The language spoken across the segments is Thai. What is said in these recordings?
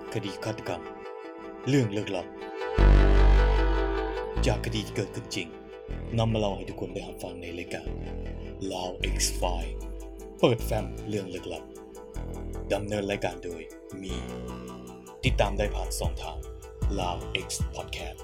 คดีฆาตกรรมเรื่องลึกลับจากคดีที่เกิดขึ้นจริงนำมาเล่าให้ทุกคนได้รับฟังในรายการ Loud X File เปิดแฟ้มเรื่องลึกลับดำเนินรายการโดยมีติดตามได้ผ่าน2ทาง Loud X Podcast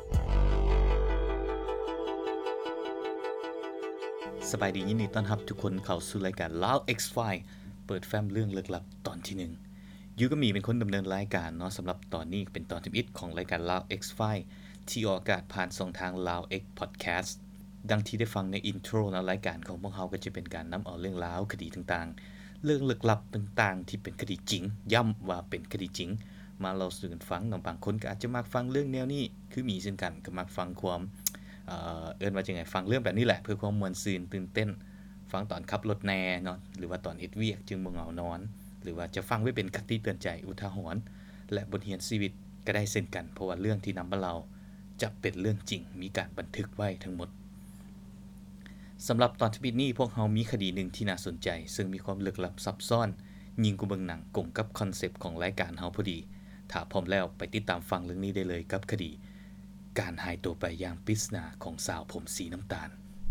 สบายดียินดีต้อนรับทุกคนเข้าสู่รายการ Loud X File เปิดแฟ้มเรื่องลึกลับตอนที่1ยูก็มีเป็นคนดำเนินรายการเนาะสำหรับตอนนี้เป็นตอนที่1ของรายการ Loud X File ที่ออกอากาศผ่าน2ทาง Loud X Podcast ดังที่ได้ฟังในอินโทรนะรายการของพวกเราก็จะเป็นการนำเอาเรื่องราวคดีต่างๆเรื่องลึกลับต่างๆที่เป็นคดีจริงย้ำว่าเป็นคดีจริงมาเล่าสู่กันฟังบางคนก็อาจจะมักฟังเรื่องแนวนี้คือมีเช่นกันก็มักฟังความว่าจังไงฟังเรื่องแบบนี้แหละเพื่อความม่วนซื่นตื่นเต้นฟังตอนขับรถแน่เนาะหรือว่าตอนเฮ็ดเวียกจึงบ่เหงานอนหรือว่าจะฟังไว้เป็นคติเตือนใจอุทาหรณ์และบทเรียนชีวิตก็ได้เช่นกันเพราะว่าเรื่องที่นำมาเล่าจะเป็นเรื่องจริงมีการบันทึกไว้ทั้งหมดสำหรับตอนที่นี้พวกเรามีคดีหนึ่งที่น่าสนใจซึ่งมีความลึกลับซับซ้อนยิ่งกว่าเบิ่งหนังกลมกับคอนเซปต์ของรายการเฮาพอดีถ้าพร้อมแล้วไปติดตามฟังเรื่องนี้ได้เลยกับคดีการหายตัวไปอย่างปริศนาของสาวผมสีน้ำตาล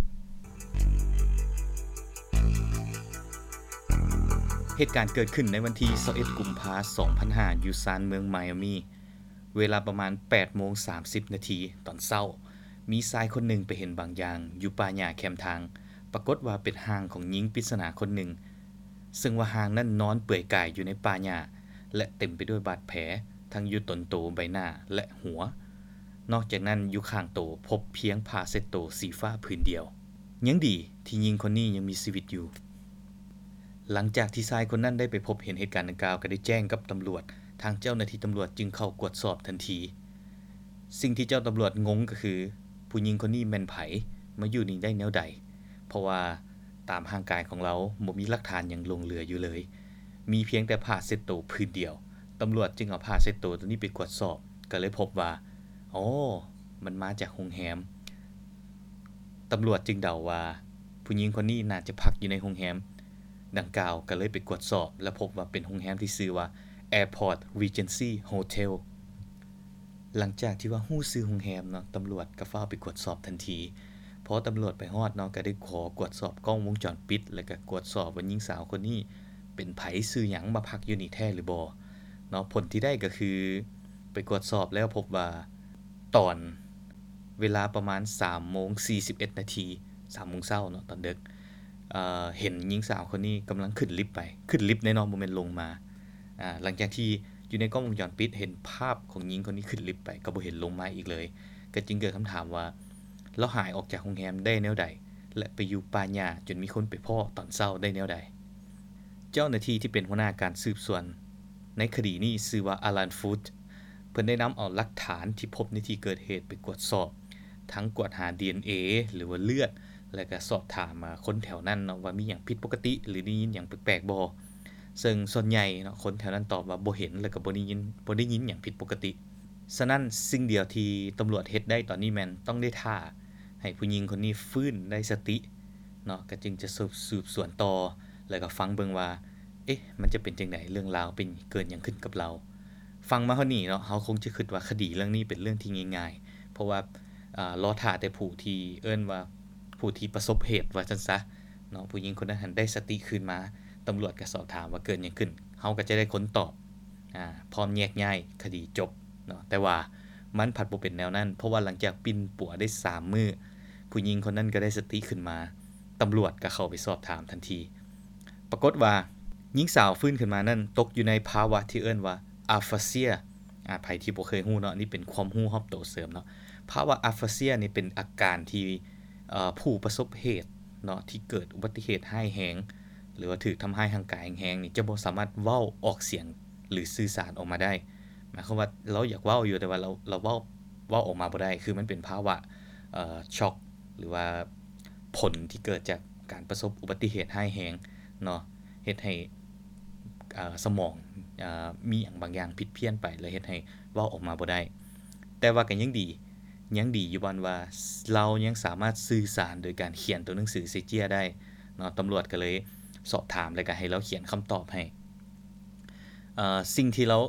เหตุการณ์เกิดขึ้นในวันที่21กุมภาพันธ์2005อยู่ซานเมืองไมอามีเวลาประมาณ 8:30 น.ตอนเช้ามีชายคนหนึ่งไปเห็นบางอย่างอยู่ป่าหญ้าแคมทางปรากฏว่าเป็นร่างของหญิงปริศนาคนหนึ่งซึ่งว่าร่างนั้นนอนเปื่อยกายอยู่ในป่าหญ้าและเต็มไปด้วยบาดแผลทั้งอยู่ต้นโตใบหน้าและหัวนอกจากนั้นอยู่ข้างโตพบเพียงผ้าเช็ดโตสีฟ้าผืนเดียวยังดีที่หญิงคนนี้ยังมีชีวิตอยู่หลังจากที่ชายคนนั้นได้ไปพบเห็นเหตุการณ์ดังกล่าวก็ได้แจ้งกับตำรวจทางเจ้าหน้าที่ตำรวจจึงเข้ากวดสอบทันทีสิ่งที่เจ้าตำรวจงงก็คือผู้หญิงคนนี้แม่นไผมาอยู่นี่ได้แนวใดเพราะว่าตามร่างกายของเราบ่มีหลักฐานหยังหลงเหลืออยู่เลยมีเพียงแต่ผ้าเช็ดโตผืนเดียวตำรวจจึงเอาผ้าเช็ดโตตัวนี้ไปกวดสอบก็เลยพบว่ามันมาจากโรงแรมตำรวจจึงเดาว่าผู้หญิงคนนี้น่าจะพักอยู่ในโรงแรมดังกล่าวก็เลยไปกวดสอบและพบว่าเป็นโรงแรมที่ชื่อว่า Airport Regency Hotel หลังจากที่ว่าฮู้ชื่อโรงแรมเนาะตำรวจก็ฟ้าวไปกวดสอบทันทีพอตำรวจไปฮอดเนาะก็ได้ขอกวดสอบกล้องวงจรปิดแล้วก็กวดสอบว่าหญิงสาวคนนี้เป็นไผชื่อหยังมาพักอยู่นี่แท้หรือบ่เนาะผลที่ได้ก็คือไปกวดสอบแล้วพบว่าตอนเวลาประมาณ 3:41 น. 3:00 น. เนาะตอนดึกเห็นหญิงสาวคนนี้กำลังขึ้นลิฟต์ไปขึ้นลิฟต์แน่นอนบ่แม่นลงมาหลังจากที่อยู่ในกล้องวงจรปิดเห็นภาพของหญิงคนนี้ขึ้นลิฟต์ไปก็บ่เห็นลงมาอีกเลยก็จึงเกิดคำถามว่าเราหายออกจากโรงแรมได้แนวใดและไปอยู่ป่าหญ้าจนมีคนไปพ้อตอนเช้าได้แนวใดเจ้าหน้าที่ที่เป็นหัวหน้าการสืบสวนในคดีนี้ชื่อว่าอารันฟูดเพิ่นได้นำเอาหลักฐานที่พบในที่เกิดเหตุไปตรวจสอบทั้งตรวจหา DNA หรือว่าเลือดและก็สอบถามคนแถวนั้นเนาะว่ามีหยังผิดปกติหรือได้ยินหยังแปลกๆบ่ซึ่งส่วนใหญ่เนาะคนแถวนั้นตอบว่าบ่เห็นแล้วก็บ่ได้ยินหยังผิดปกติฉะนั้นสิ่งเดียวที่ตำรวจเฮ็ดได้ตอนนี้แม่นต้องได้ท่าให้ผู้หญิงคนนี้ฟื้นได้สติเนาะก็จึงจะสืบสวนต่อแล้วก็ฟังเบิ่งว่ามันจะเป็นจังได๋เรื่องราวเป็นเกิดหยังขึ้นกับเราฟังมาเท่านี้เนาะเฮาคงจะคิดว่าคดีเรื่องนี้เป็นเรื่องที่ง่ายๆเพราะว่ารอท่าแต่ผู้ที่เอิ้นว่าผู้ที่ประสบเหตุว่าซั่นซะเนาะผู้หญิงคนนั้นหันได้สติคืนมาตำรวจก็สอบถามว่าเกิดหยังขึ้นเฮาก็จะได้ค้นตอบพร้อมแยกย้ายคดีจบเนาะแต่ว่ามันผัดบ่เป็นแนวนั้นเพราะว่าหลังจากปิ้นปัวได้3มื้อผู้หญิงคนนั้นก็ได้สติขึ้นมาตำรวจก็เข้าไปสอบถามทันทีปรากฏว่าหญิงสาวฟื้นขึ้นมานั้นตกอยู่ในภาวะที่เอิ้นว่าอะฟาเซียไผที่บ่เคยฮู้เนาะนี่เป็นความรู้รอบตัวเสริมเนาะภาวะอะฟาเซียนี่เป็นอาการที่ผู้ประสบเหตุเนาะที่เกิดอุบัติเหตุร้ายแรงหรือว่าถูกทำร้ายทางกายแรงๆนี่จะบ่สามารถเว้าออกเสียงหรือสื่อสารออกมาได้หมายความว่าเราอยากเว้าอยู่แต่ว่าเราเว้าออกมาบ่ได้คือมันเป็นภาวะช็อกหรือว่าผลที่เกิดจากการประสบอุบัติเหตุร้ายแรงเนาะเฮ็ดให้สมองมีหยังบางอย่างผิดเพี้ยนไปแล้วเฮ็ดให้เว้าออกมาบ่ได้แต่ว่าก็ยังดีอยู่บ่ว่าเรายังสามารถสื่อสารโดยการเขียนตัวหนังสือเซเจียได้เนาะตำรวจก็เลยสอบถามแล้วก็ให้เราเขียนคำตอบให้สิ่งที่เรา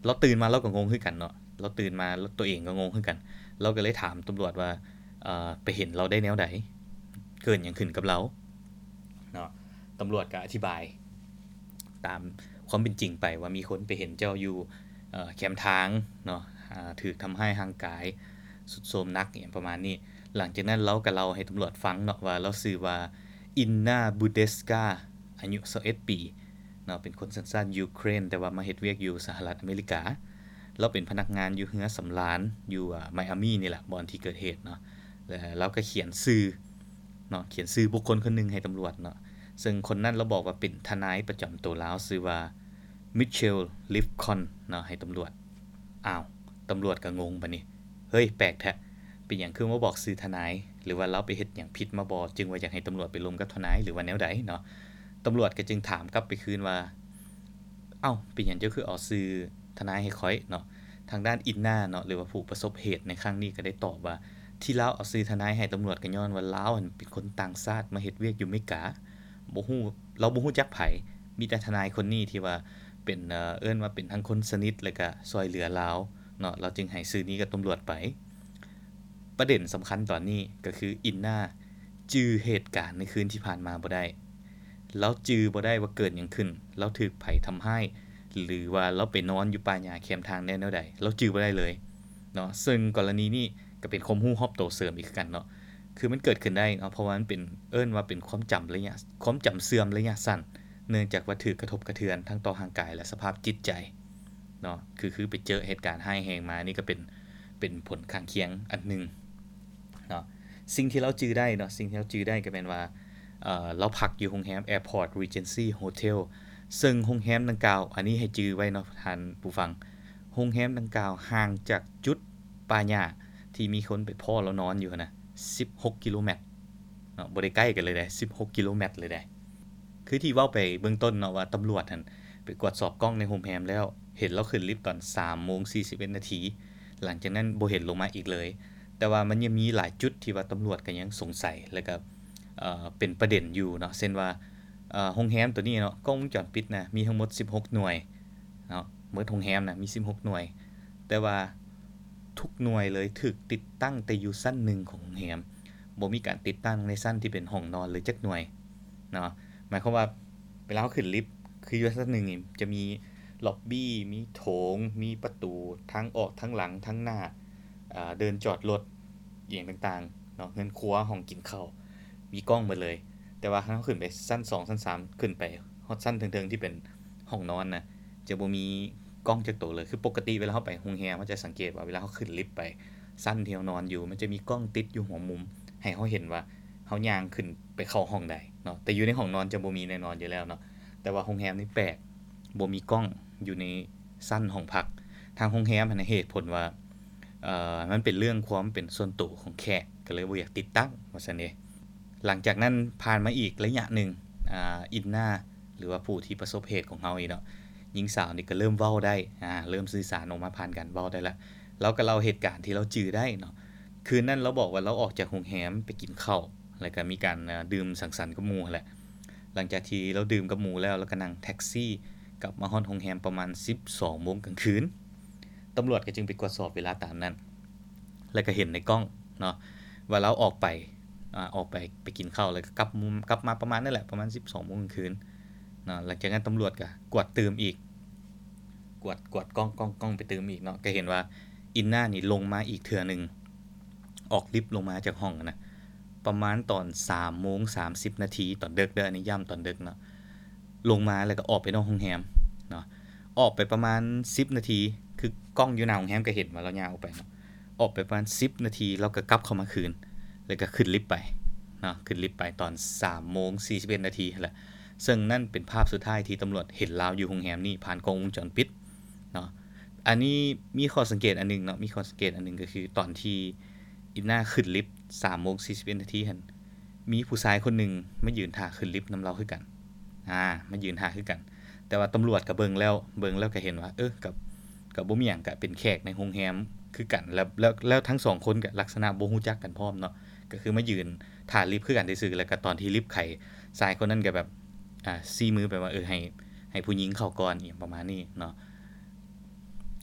เราตื่นมาเราก็งงคือกันเนาะเราตื่นมาแล้วตัวเองก็งงคือกันเราก็เลยถามตำรวจว่าไปเห็นเราได้แนวใดเกิดหยังขึ้นกับเราเนาะตำรวจก็อธิบายตามความเป็นจริงไปว่ามีคนไปเห็นเจ้าอยู่แคมป์ทางเนาะถูกทำให้ร่างกายสุดโทรมหนักอย่างประมาณนี้หลังจากนั้นเราก็เล่าให้ตำรวจฟังเนาะว่าเราชื่อว่าอินนาบูเดสกาอายุ21ปีเนาะเป็นคนสัญชาติยูเครนแต่ว่ามาเฮ็ดเวียกอยู่สหรัฐอเมริกาเราเป็นพนักงานอยู่เรือสำราญอยู่ไมอามี่นี่แหละบ่อนที่เกิดเหตุเนาะแล้วเราก็เขียนชื่อเนาะเขียนชื่อบุคคลคนหนึงให้ตำรวจเนาะซึ่งคนนั้นเราบอกว่าเป็นทนายประจำตัวลาวชื่อว่ามิเชลลิฟคอนเนาะให้ตำรวจอ้าวตำรวจก็งงบัดนี้เฮ้ยแปลกแท้เป็นหยังคือมาบอกชื่อทนายหรือว่าเราไปเฮ็ดหยังผิดมาบ่จึงว่าอยากให้ตำรวจไปลงกับทนายหรือว่าแนวใดเนาะตำรวจก็จึงถามกลับไปคืนว่าเอ้าเป็นหยังเจ้าคือเอาชื่อทนายให้ข้อยเนาะทางด้านอินนาเนาะหรือว่าผู้ประสบเหตุในครั้งนี้ก็ได้ตอบว่าที่ลาวเอาชื่อทนายให้ตำรวจก็ย้อนว่าลาวหั่นเป็นคนต่างชาติมาเฮ็ดเวียกอยู่อเมริกาบ่ฮู้เราบ่ฮู้จักไผมีแต่ทนายคนนี้ที่ว่าเป็นเอิ้นว่าเป็นทั้งคนสนิทแล้วก็ช่วยเหลือลาวเนาะเราจึงให้ชื่อนี้กับตำรวจไปประเด็นสำคัญตอนนี้ก็คืออินนาจื้อเหตุการณ์ในคืนที่ผ่านมาบ่ได้เราจื้อบ่ได้ว่าเกิดหยังขึ้นเราถูกไผทำให้หรือว่าเราไปนอนอยู่ป่าหญ้าแคมป์ทางแนวใดเราจื้อบ่ได้เลยเนาะซึ่งกรณีนี้ก็เป็นความรู้รอบตัวเสริมอีกคือกันเนาะคือมันเกิดขึ้นได้เนาะเพราะว่ามันเป็นเอิ้นว่าเป็นความจำระยะความจำเสื่อมระยะสั้นเนื่องจากว่าถูกกระทบกระเทือนทั้งต่อร่างกายและสภาพจิตใจเนาะคือไปเจอเหตุการณ์ร้ายแรงมานี่ก็เป็นผลข้างเคียงอันนึงเนาะสิ่งที่เราจื้อได้เนาะสิ่งที่เราจื้อได้ก็แม่นว่าเราพักอยู่โรงแรม Airport Regency Hotel ซึ่งโรงแรมดังกล่าวอันนี้ให้จื้อไว้เนาะท่านผู้ฟังโรงแรมดังกล่าวห่างจากจุดป่าหญ้าที่มีคนไปพ้อแล้วนอนอยู่นะ16กิโลเมตรเนาะบ่ได้ใกล้กันเลยเด้16กิโลเมตรเลยเด้คือที่เว้าไปเบื้องต้นเนาะว่าตำรวจหั่นไปตรวจสอบกล้องในโรงแรมแล้วเห็นเราขึ้นลิฟต์ตอน 3:41 นาทีหลังจากนั้นบ่เห็นลงมาอีกเลยแต่ว่ามันยังมีหลายจุดที่ว่าตำรวจก็ยังสงสัยแล้วก็เป็นประเด็นอยู่เนาะเช่นว่าโรงแรมตัวนี้เนาะกล้องวงจรปิดนะมีทั้งหมด16หน่วยเนาะหมดโรงแรมน่ะมี16หน่วยแต่ว่าทุกหน่วยเลยถูกติดตั้งแต่อยู่ชั้น1ของโรงแรมบ่มีการติดตั้งในชั้นที่เป็นห้องนอนเลยจักหน่วยเนาะหมายความว่าเวลาเราขึ้นลิฟต์คืออยู่ชั้น1นี่จะมีล็อบบี้มีโถงมีประตูทั้งออกทั้งหลังทั้งหน้าเดินจอดรถอย่างต่างๆเนาะเงินครัวห้องกินข้าวมีกล้องหมดเลยแต่ว่าถ้าเราขึ้นไปชั้น2ชั้น3ขึ้นไปฮอดชั้นเทิงๆที่เป็นห้องนอนนะจะบ่มีกล้องจักตัวเลยคือปกติเวลาเราไปโรงแรมเราจะสังเกตว่าเวลาเราขึ้นลิฟต์ไปชั้นที่เรานอนอยู่มันจะมีกล้องติดอยู่หัวมุมให้เราเห็นว่าเราย่างขึ้นไปเข้าห้องใดเนาะแต่อยู่ในห้องนอนจะบ่มีแน่นอนอยู่แล้วเนาะแต่ว่าโรงแรมนี่แปลกบ่มีกล้องอยู่ในชั้นห้องพักทางโรงแรมให้เหตุผลว่ามันเป็นเรื่องความเป็นส่วนตัวของแขกก็เลยบ่อยากติดตั้งว่าซั่นเด้หลังจากนั้นผ่านมาอีกระยะหนึ่งอินนาหรือว่าผู้ที่ประสบเหตุของเราอีเนาะหญิงสาวนี่ก็เริ่มเว้าได้เริ่มสื่อสารออกมาผ่านการเว้าได้แล้วเราก็เล่าเหตุการณ์ที่เราจื้อได้เนาะคืนนั้นเราบอกว่าเราออกจากโรงแรมไปกินข้าวแล้วก็มีการดื่มสังสรรค์กับหมู่แหละหลังจากที่เราดื่มกับหมู่แล้วเราก็นั่งแท็กซี่กลับมาฮอดโรงแรมประมาณ 12 โมงกลางคืนตำรวจก็จึงไปตรวจสอบเวลาตามนั้นแล้วก็เห็นในกล้องเนาะว่าเราออกไปกินข้าวแล้วก็กลับมาประมาณนั่นแหละประมาณ 12 โมงกลางคืนเนาะหลังจากนั้นตำรวจก็กวดตืมอีกกวดกล้องไปตืมอีกเนาะก็เห็นว่าอินนานี่ลงมาอีกเทื่อนึงออกลิฟต์ลงมาจากห้องนะประมาณตอน 3:30 นาทีตอนดึกเด้ออันนี้ย้ำตอนดึกเนาะลงมาแล้วก็ออกไปนอกโรงแรมเนาะออกไปประมาณ10นาทีคือกล้องอยู่หน้าโรงแรมก็เห็นว่าเราย่างออกไปเนาะออกไปประมาณ10นาทีแล้วก็กลับเข้ามาคืนแล้วก็ขึ้นลิฟต์ไปเนาะขึ้นลิฟต์ไปตอน 3:41 นาทีนั่นแหละซึ่งนั่นเป็นภาพสุดท้ายที่ตำรวจเห็นลาวอยู่โรงแรมนี้ผ่านกล้องวงจรปิดเนาะอันนี้มีข้อสังเกตอันนึงเนาะมีข้อสังเกตอันนึงก็คือตอนที่อินนาขึ้นลิฟต์ 3:41 นาทีหั่นมีผู้ชายคนนึงมายืนท่าขึ้นลิฟต์นำเราคือกันมายืนท่าคือกันแต่ว่าตำรวจก็เบิ่งแล้วก็เห็นว่ากับบ่มีหยังก็เป็นแขกในโรงแรมคือกันแล้วทั้ง2คนก็ลักษณะบ่ฮู้จักกันพร้อมเนาะก็คือมายืนท่าลิฟต์คือกันซื่อๆแล้วก็ตอนที่ลิฟต์ไขชายคนนั้นก็แบบซี้มือไปว่าให้ผู้หญิงเข้าก่อนอีหยังประมาณนี้เนาะ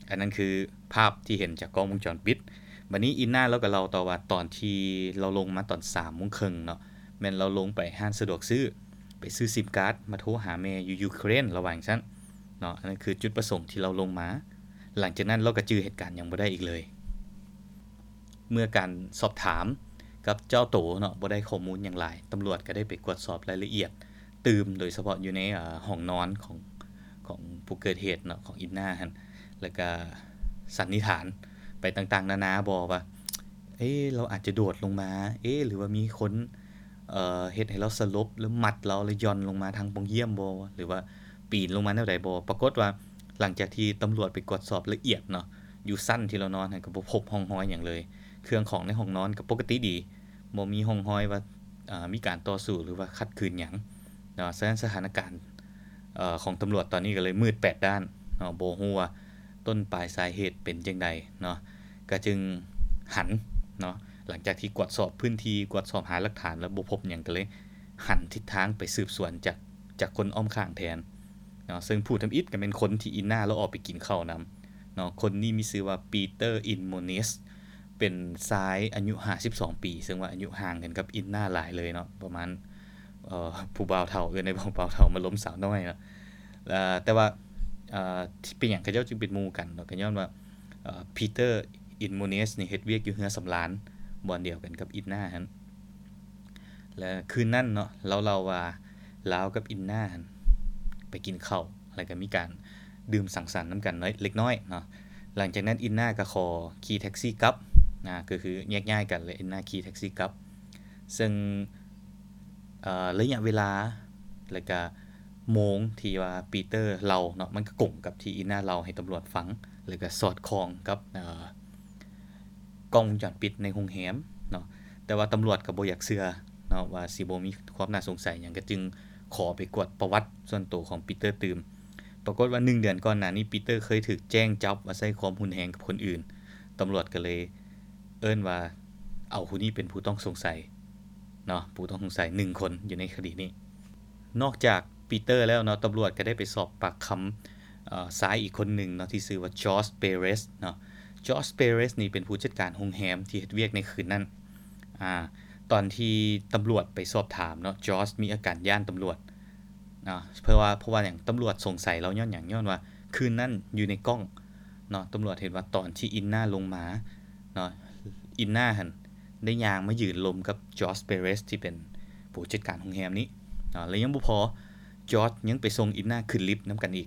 อันนั้นคือภาพที่เห็นจากกล้องวงจรปิดบัดนี้อินนาเราก็เล่าต่อว่าตอนที่เราลงมาตอน 3:30 นเนาะแม่นเราลงไปห้างสะดวกซื้อไปซื้อซิมการ์ดมาโทรหาแม่อยู่ยูเครนระหว่างซั่นเนาะอันนั้นคือจุดประสงค์ที่เราลงมาหลังจากนั้นเราก็จื้อเหตุการณ์หยังบ่ได้อีกเลยเมื่อการสอบถามกับเจ้าโตเนาะบ่ได้ข้อมูลหยังหลายตำรวจก็ได้ไปกวดสอบรายละเอียดตื่มโดยเฉพาะอยู่ในห้องนอนของผู้เกิดเหตุเนาะของอินนาหั่นแล้วก็สันนิษฐานไปต่างๆนานาบ่ว่าเราอาจจะโดดลงมาหรือว่ามีคนเฮ็ดให้เราสลบหรือมัดเราแล้วย่อนลงมาทางปงเยี่ยมบ่หรือว่าปีนลงมาแนวใดบ่ปรากฏว่าหลังจากที่ตำรวจไปกวดสอบละเอียดเนาะอยู่ซั่นที่เรานอนก็บ่พบร่องรอยหยังเลยเครื่องของในห้องนอนก็ปกติดีบ่มีร่องรอยว่ามีการต่อสู้หรือว่าขัดขืนหยังเนาะฉะนั้นสถานการณ์ของตำรวจตอนนี้ก็เลยมืดแปดด้านเนาะบ่ฮู้ว่าต้นปลายสาเหตุเป็นจังไดเนาะก็จึงหันเนาะหลังจากที่กวดสอบพื้นที่กวดสอบหาหลักฐานแล้วบ่พบหยังก็เลยหันทิศทางไปสืบสวนจากคนอ้อมข้างแทนเนาะซึ่งผู้ทำอิฐก็เป็นคนที่อินนาแล้วออกไปกินข้าวนำเนาะคนนี้มีชื่อว่าปีเตอร์อินโมเนสเป็นชายอายุ52ปีซึ่งว่าอายุห่างกันกับอินนาหลายเลยเนาะประมาณผู้บ่าวเฒ่าในบ่าวเฒ่ามาล้มสาวน้อยเนาะแต่ว่าที่เป็นหยังเขาเจ้าจึงเป็นหมู่กันเนาะก็ย้อนว่าปีเตอร์อินโมเนสนี่เฮ็ดเวียกอยู่เฮือสำราญบ่อนเดียวกันกับอินนาหั่นและคืนนั้นเนาะเราว่าลาวกับอินนาหั่นไปกินข้าวแล้วก็มีการดื่มสังสรรค์นำกันน้อยเล็กน้อยเนาะหลังจากนั้นอินนาก็ขอขี่แท็กซี่กลับก็คือแยกย้ายกันเลยอินนาขี่แท็กซี่กลับซึ่งระยะเวลาแล้วก็โมงที่ว่าปีเตอร์เล่าเนาะมันก็กงกับที่อินนาเล่าให้ตำรวจฟังแล้วก็สอดคล้องกับกล้องวงจรปิดในโรงแรมเนาะแต่ว่าตำรวจก็บ่อยากเชื่อเนาะว่าสิบ่มีความน่าสงสัยหยังก็จึงขอไปกวดประวัติส่วนตัวของปีเตอร์ตื่มปรากฏว่า1เดือนก่อนหน้านี้ปีเตอร์เคยถูกแจ้งจับว่าใช้ความรุนแรงกับคนอื่นตำรวจก็เลยเอิ้นว่าเอาผู้นี้เป็นผู้ต้องสงสัยเนาะผู้ต้องสงสัย1คนอยู่ในคดีนี้นอกจากปีเตอร์แล้วเนาะตำรวจก็ได้ไปสอบปากคำชายอีกคนหนึ่งเนาะที่ชื่อว่าจอร์จเปเรสเนาะจอร์จเปเรสนี่เป็นผู้จัดการโรงแรมที่เฮ็ดเวียกในคืนนั้นตอนที่ตำรวจไปสอบถามเนาะจอร์จมีอาการย้านตำรวจเพราะว่าหยังตำรวจสงสัยเราย้อนหยังย้อนว่าคืนนั้นอยู่ในกล้องเนาะตำรวจเห็นว่าตอนที่อินนาลงมาเนาะอินนาหั่นได้ย่างมายืนลมกับจอร์จเปเรสที่เป็นผู้จัดการโรงแรมนี้แล้วยังบ่พอจอร์จยังไปส่งอินนาขึ้นลิฟต์นำกันอีก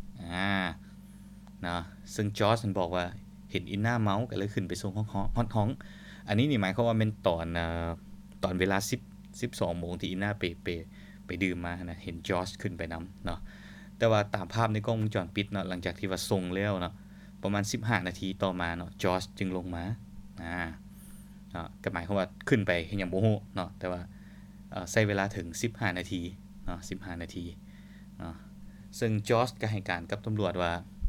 นะซึ่งจอร์จมันบอกว่าเห็นอินนาเมาก็เลยขึ้นไปส่งห้องอันนี้นี่หมายความว่าเป็นตอนเวลา12 โมงที่อินนาไปดื่มมานะเห็นจอร์จขึ้นไปนำเนาะแต่ว่าตามภาพในกล้องวงจรปิดเนาะหลังจากที่ว่าส่งแล้วเนาะประมาณ15 นาทีต่อมาเนาะจอร์จจึงลงมาก็หมายความว่าขึ้นไปเฮ็ดหยังบ่ฮู้เนาะแต่ว่าใช้เวลาถึง15 นาทีเนาะ15 นาทีเนาะซึ่งจอร์จก็ให้การกับตำรวจว่า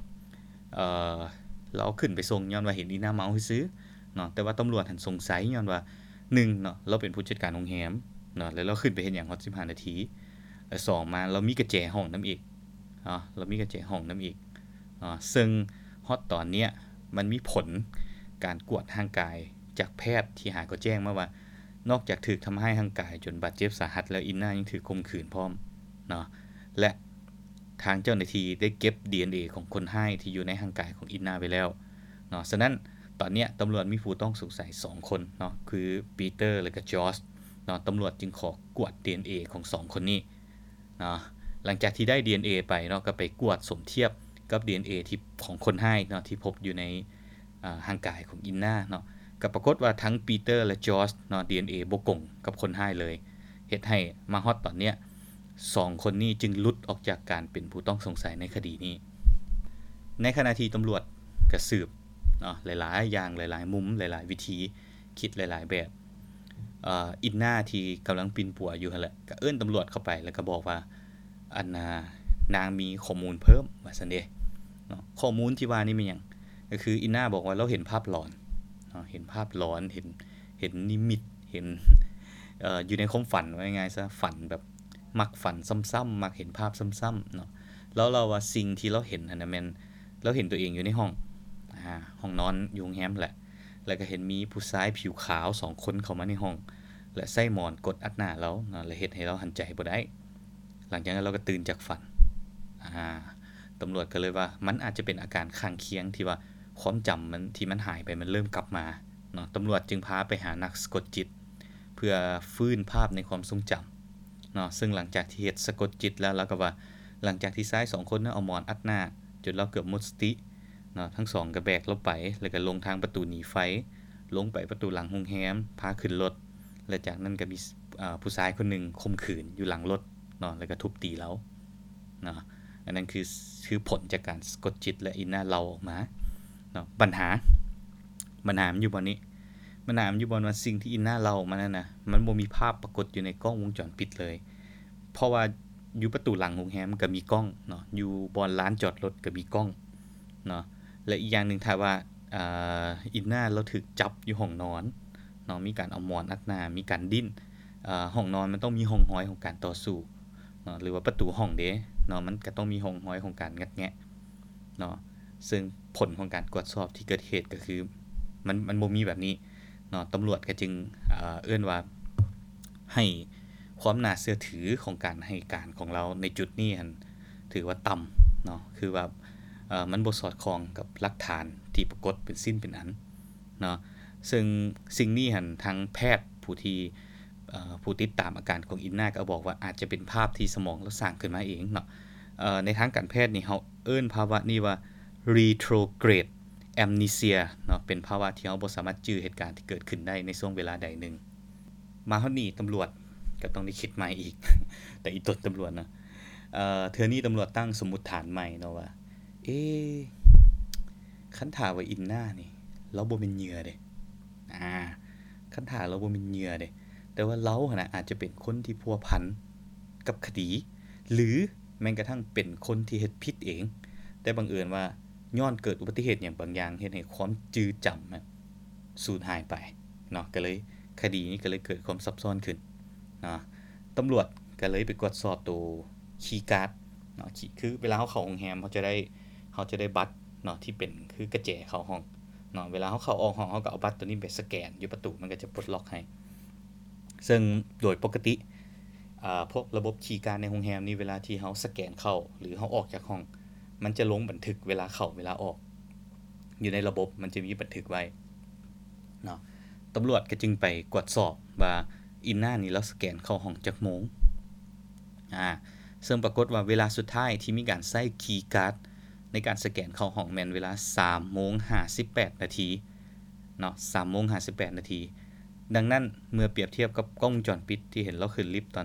เราขึ้นไปส่งย้อนว่าเห็นอินนาเมาซื่อเนาะแต่ว่าตำรวจหันสงสัยย้อนว่า1เนาะเราเป็นผู้จัดการโรงแรมเนาะแล้วเราขึ้นไปเฮ็ดหยังฮอด15 นาทีแล้ว2มาเรามีกุญแจห้องนำอีกเรามีกุญแจห้องนำอีกซึ่งฮอดตอนเนี้ยมันมีผลการกวดร่างกายจากแพทย์ที่หาก็แจ้งมาว่านอกจากถูกทำให้ร่างกายจนบาดเจ็บสาหัสแล้วอินนายังถูกข่มขืนพร้อมเนาะและทางเจ้าหน้าที่ได้เก็บ DNA ของคนให้ที่อยู่ในร่างกายของอินนาไว้แล้วเนาะฉะนั้นตอนเนี้ยตำรวจมีผู้ต้องสงสัย2คนเนาะคือปีเตอร์และก็จอร์จเนาะตำรวจจึงขอกวด DNA ของ2คนนี้เนาะหลังจากที่ได้ DNA ไปเนาะก็ไปกวดสมเทียบกับ DNA ที่ของคนให้เนาะที่พบอยู่ในร่างกายของอินนาเนาะก็ปรากฏว่าทั้งปีเตอร์และจอร์จเนาะ DNA บ่กงกับคนให้เลยเฮ็ดให้มาฮอดตอนเนี้ย2คนนี้จึงหลุดออกจากการเป็นผู้ต้องสงสัยในคดีนี้ในขณะที่ตำรวจก็สืบเนาะหลายๆอย่างหลายๆมุมหลายๆวิธีคิดหลายๆแบบอินนาที่กำลังปิ่นปัวอยู่หั่นแหละก็เอิ้นตำรวจเข้าไปแล้วก็บอกว่าอันนางมีข้อมูลเพิ่มว่าซั่นเด้เนาะข้อมูลที่ว่านี่เป็นหยังก็คืออินนาบอกว่าเราเห็นภาพหลอนเนาะเห็นภาพหลอนเห็นนิมิตเห็นอยู่ในความฝันว่าง่ายๆซะฝันแบบมักฝันซ้ำๆมักเห็นภาพซ้ำๆเนาะแล้วเราว่าสิ่งที่เราเห็นนั่นน่ะแม่นเราเห็นตัวเองอยู่ในห้องห้องนอนอยู่โรงแรมแหละแล้วก็เห็นมีผู้ชายผิวขาว2คนเข้ามาในห้องและใส่หมอนกดอัดหน้าเราเนาะและเฮ็ดให้เราหันใจบ่ได้หลังจากนั้นเราก็ตื่นจากฝันตำรวจก็เลยว่ามันอาจจะเป็นอาการข้างเคียงที่ว่าความจำมันที่มันหายไปมันเริ่มกลับมาเนาะตำรวจจึงพาไปหานักสะกดจิตเพื่อฟื้นภาพในความทรงจำเนาะซึ่งหลังจากที่เฮ็ดสะกดจิตแล้วเราก็ว่าหลังจากที่ชาย2คนนั้นเอาหมอนอัดหน้าจนเราเกือบหมดสติเนาะทั้ง2ก็แบกเราไปแล้วก็ลงทางประตูหนีไฟลงไปประตูหลังโรงแรมพาขึ้นรถและจากนั้นก็มีผู้ชายคนหนึงข่มขืนอยู่หลังรถเนาะแล้วก็ทุบตีเราเนาะอันนั้นคือผลจากการสะกดจิตและอินเนอร์เราออกมาเนาะปัญหามันอยู่บ่นี้มันอยู่บ่ว่าสิ่งที่อินเนอร์เราออกมานั่นน่ะมันบ่มีภาพปรากฏอยู่ในกล้องวงจรปิดเลยเพราะว่าอยู่ประตูหลังโรงแรมก็มีกล้องเนาะอยู่บอนลานจอดรถก็มีกล้องเนาะและอีกอย่างนึงถ้าว่าอินเนอร์เราถูกจับอยู่ห้องนอนเนาะมีการเอาหมอนอัดหน้ามีการดิ้นห้องนอนมันต้องมีร่องรอยของการต่อสู้เนาะหรือว่าประตูห้องเด้เนาะมันก็ต้องมีร่องรอยของการงัดแงะเนาะซึ่งผลของการตรวจสอบที่เกิดเหตุก็คือมันบ่มีแบบนี้เนาะตำรวจก็จึงเอิ้นว่าให้ความน่าเชื่อถือของการให้การของเราในจุดนี้หั่นถือว่าต่ำเนาะคือว่ามันบ่สอดคล้องกับหลักฐานที่ปรากฏเป็นสิ้นเป็นอันเนาะซึ่งสิ่งนี้หั่นทางแพทย์ผู้ติดตามอาการของอินนาก็บอกว่าอาจจะเป็นภาพที่สมองเราสร้างขึ้นมาเองเนาะในทางการแพทย์นี่เฮาเอิ้นภาวะนี้ว่า retrograde amnesia เนาะเป็นภาวะที่เราบ่สามารถจื้อเหตุการณ์ที่เกิดขึ้นได้ในช่วงเวลาใดหนึ่งมาฮอดนี้ตำรวจก็ต้องได้คิดใหม่อีก แต่อีตนตำรวจนะเทื่อนี้ตำรวจตั้งสมมุติฐานใหม่เนาะว่าคันถ้าว่าอินนานี่เราบ่เป็นเหยื่อเด้คันถ้าเราบ่เป็นเหยื่อเด้แต่ว่าเราหั่นน่ะอาจจะเป็นคนที่พัวพันกับคดีหรือแม้กระทั่งเป็นคนที่เฮ็ดผิดเองแต่บังเอิญว่าย้อนเกิดอุบัติเหตุหยังบางอย่างเฮ็ดให้ความจื้อจำสูญหายไปเนาะก็เลยคดีนี้ก็เลยเกิดความซับซ้อนขึ้นเนาะตำรวจก็เลยไปตรวจสอบตัวคีย์การ์ดเนาะคือเวลาเฮาเข้าโรงแรมเฮาจะได้บัตรเนาะที่เป็นคือกระแจเข้าห้องเนาะเวลาเฮาเข้าออกห้องเฮาก็เอาบัตรตัวนี้ไปสแกนอยู่ประตูมันก็จะปลดล็อกให้ซึ่งโดยปกติพวกระบบคีย์การ์ดในโรงแรมนี่เวลาที่เฮาสแกนเข้าหรือเฮาออกจากห้องมันจะลงบันทึกเวลาเข้าเวลาออกอยู่ในระบบมันจะมีบันทึกไว้เนาะตำรวจก็จึงไปตรวจสอบว่าอินนานี่เราสแกนเข้าห้องจักโมงซึ่งปรากฏว่าเวลาสุดท้ายที่มีการใช้คีย์การ์ดในการสแกนเข้าห้องแม่นเวลา 3:58 นาทีเนาะ 3:58 นาทีดังนั้นเมื่อเปรียบเทียบกับกล้องวงจรปิดที่เห็นเราขึ้นลิฟต์ตอน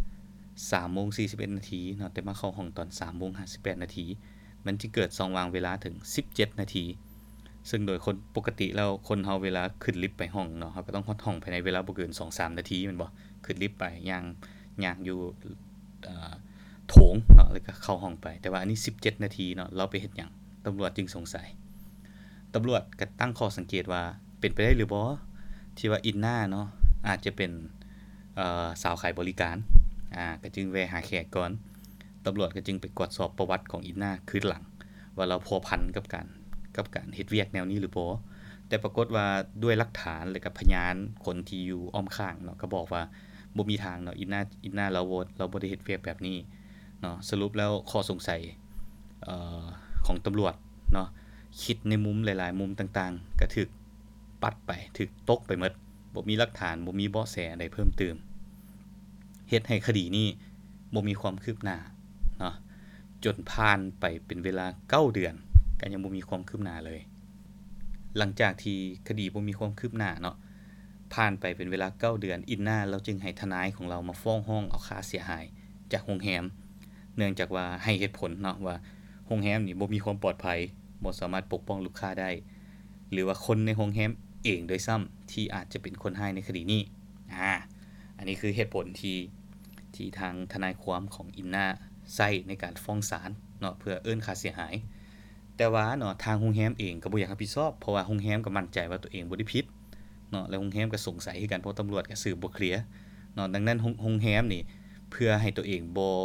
3:41 นาทีเนาะแต่มาเข้าห้องตอน 3:58 นาทีมันจะเกิด2วางเวลาถึง17 นาทีซึ่งโดยคนปกติแล้วคนเฮาเวลาขึ้นลิฟต์ไปห้องเนาะเฮาก็ต้องฮอดห้องภายในเวลาบ่เกิน 2-3 นาทีแม่นบ่ขึ้นลิฟต์ไปย่างอยู่โถงเนาะแล้วก็เข้าห้องไปแต่ว่าอันนี้17 นาทีเนาะเราไปเฮ็ดหยังตำรวจจึงสงสัยตำรวจก็ตั้งข้อสังเกตว่าเป็นไปได้หรือบ่ที่ว่าอินนาเนาะอาจจะเป็นสาวขายบริการก็จึงแวะหาแขกก่อนตำรวจก็จึงไปตรวจสอบประวัติของอินนาคืนหลังว่าเราพัวพันกับการเฮ็ดเวียกแนวนี้หรือบ่แต่ปรากฏว่าด้วยหลักฐานและก็พยานคนที่อยู่อ้อมข้างเนาะก็บอกว่าบ่มีทางเนาะอินนาเราบ่ได้เฮ็ดเวียกแบบนี้เนาะสรุปแล้วข้อสงสัยของตำรวจเนาะคิดในมุมหลายๆมุมต่างๆก็ถูกปัดไปถูกตกไปหมดบ่มีหลักฐานบ่มีเบาะแสใดเพิ่มเติมเฮ็ดให้คดีนี้บ่มีความคืบหน้าเนาะจนผ่านไปเป็นเวลา9เดือนก็ยังบ่มีความคืบหน้าเลยหลังจากที่คดีบ่มีความคืบหน้าเนาะผ่านไปเป็นเวลา9เดือนอินนาเราจึงให้ทนายของเรามาฟ้องร้องเอาค่าเสียหายจากโรงแรมเนื่องจากว่าให้เหตุผลเนาะว่าโรงแรมนี่บ่มีความปลอดภัยบ่สามารถปกป้องลูกค้าได้หรือว่าคนในโรงแรมเองโดยซ้ำที่อาจจะเป็นคนร้ายในคดีนี้อันนี้คือเหตุผลที่ทางทนายความของอินนาใช้ในการฟ้องศาลเนาะเพื่อเอิ้นค่าเสียหายแต่ว่าเนาะทางโรงแรมเองก็บ่อยากรับผิดชอบเพราะว่าโรงแรมก็มั่นใจว่าตัวเองบ่ได้ผิดเนาะแล้วโรงแรมก็สงสัยคือกันเพราะตำรวจก็สืบบ่เคลียร์เนาะดังนั้นโรงแรมนี่เพื่อให้ตัวเอง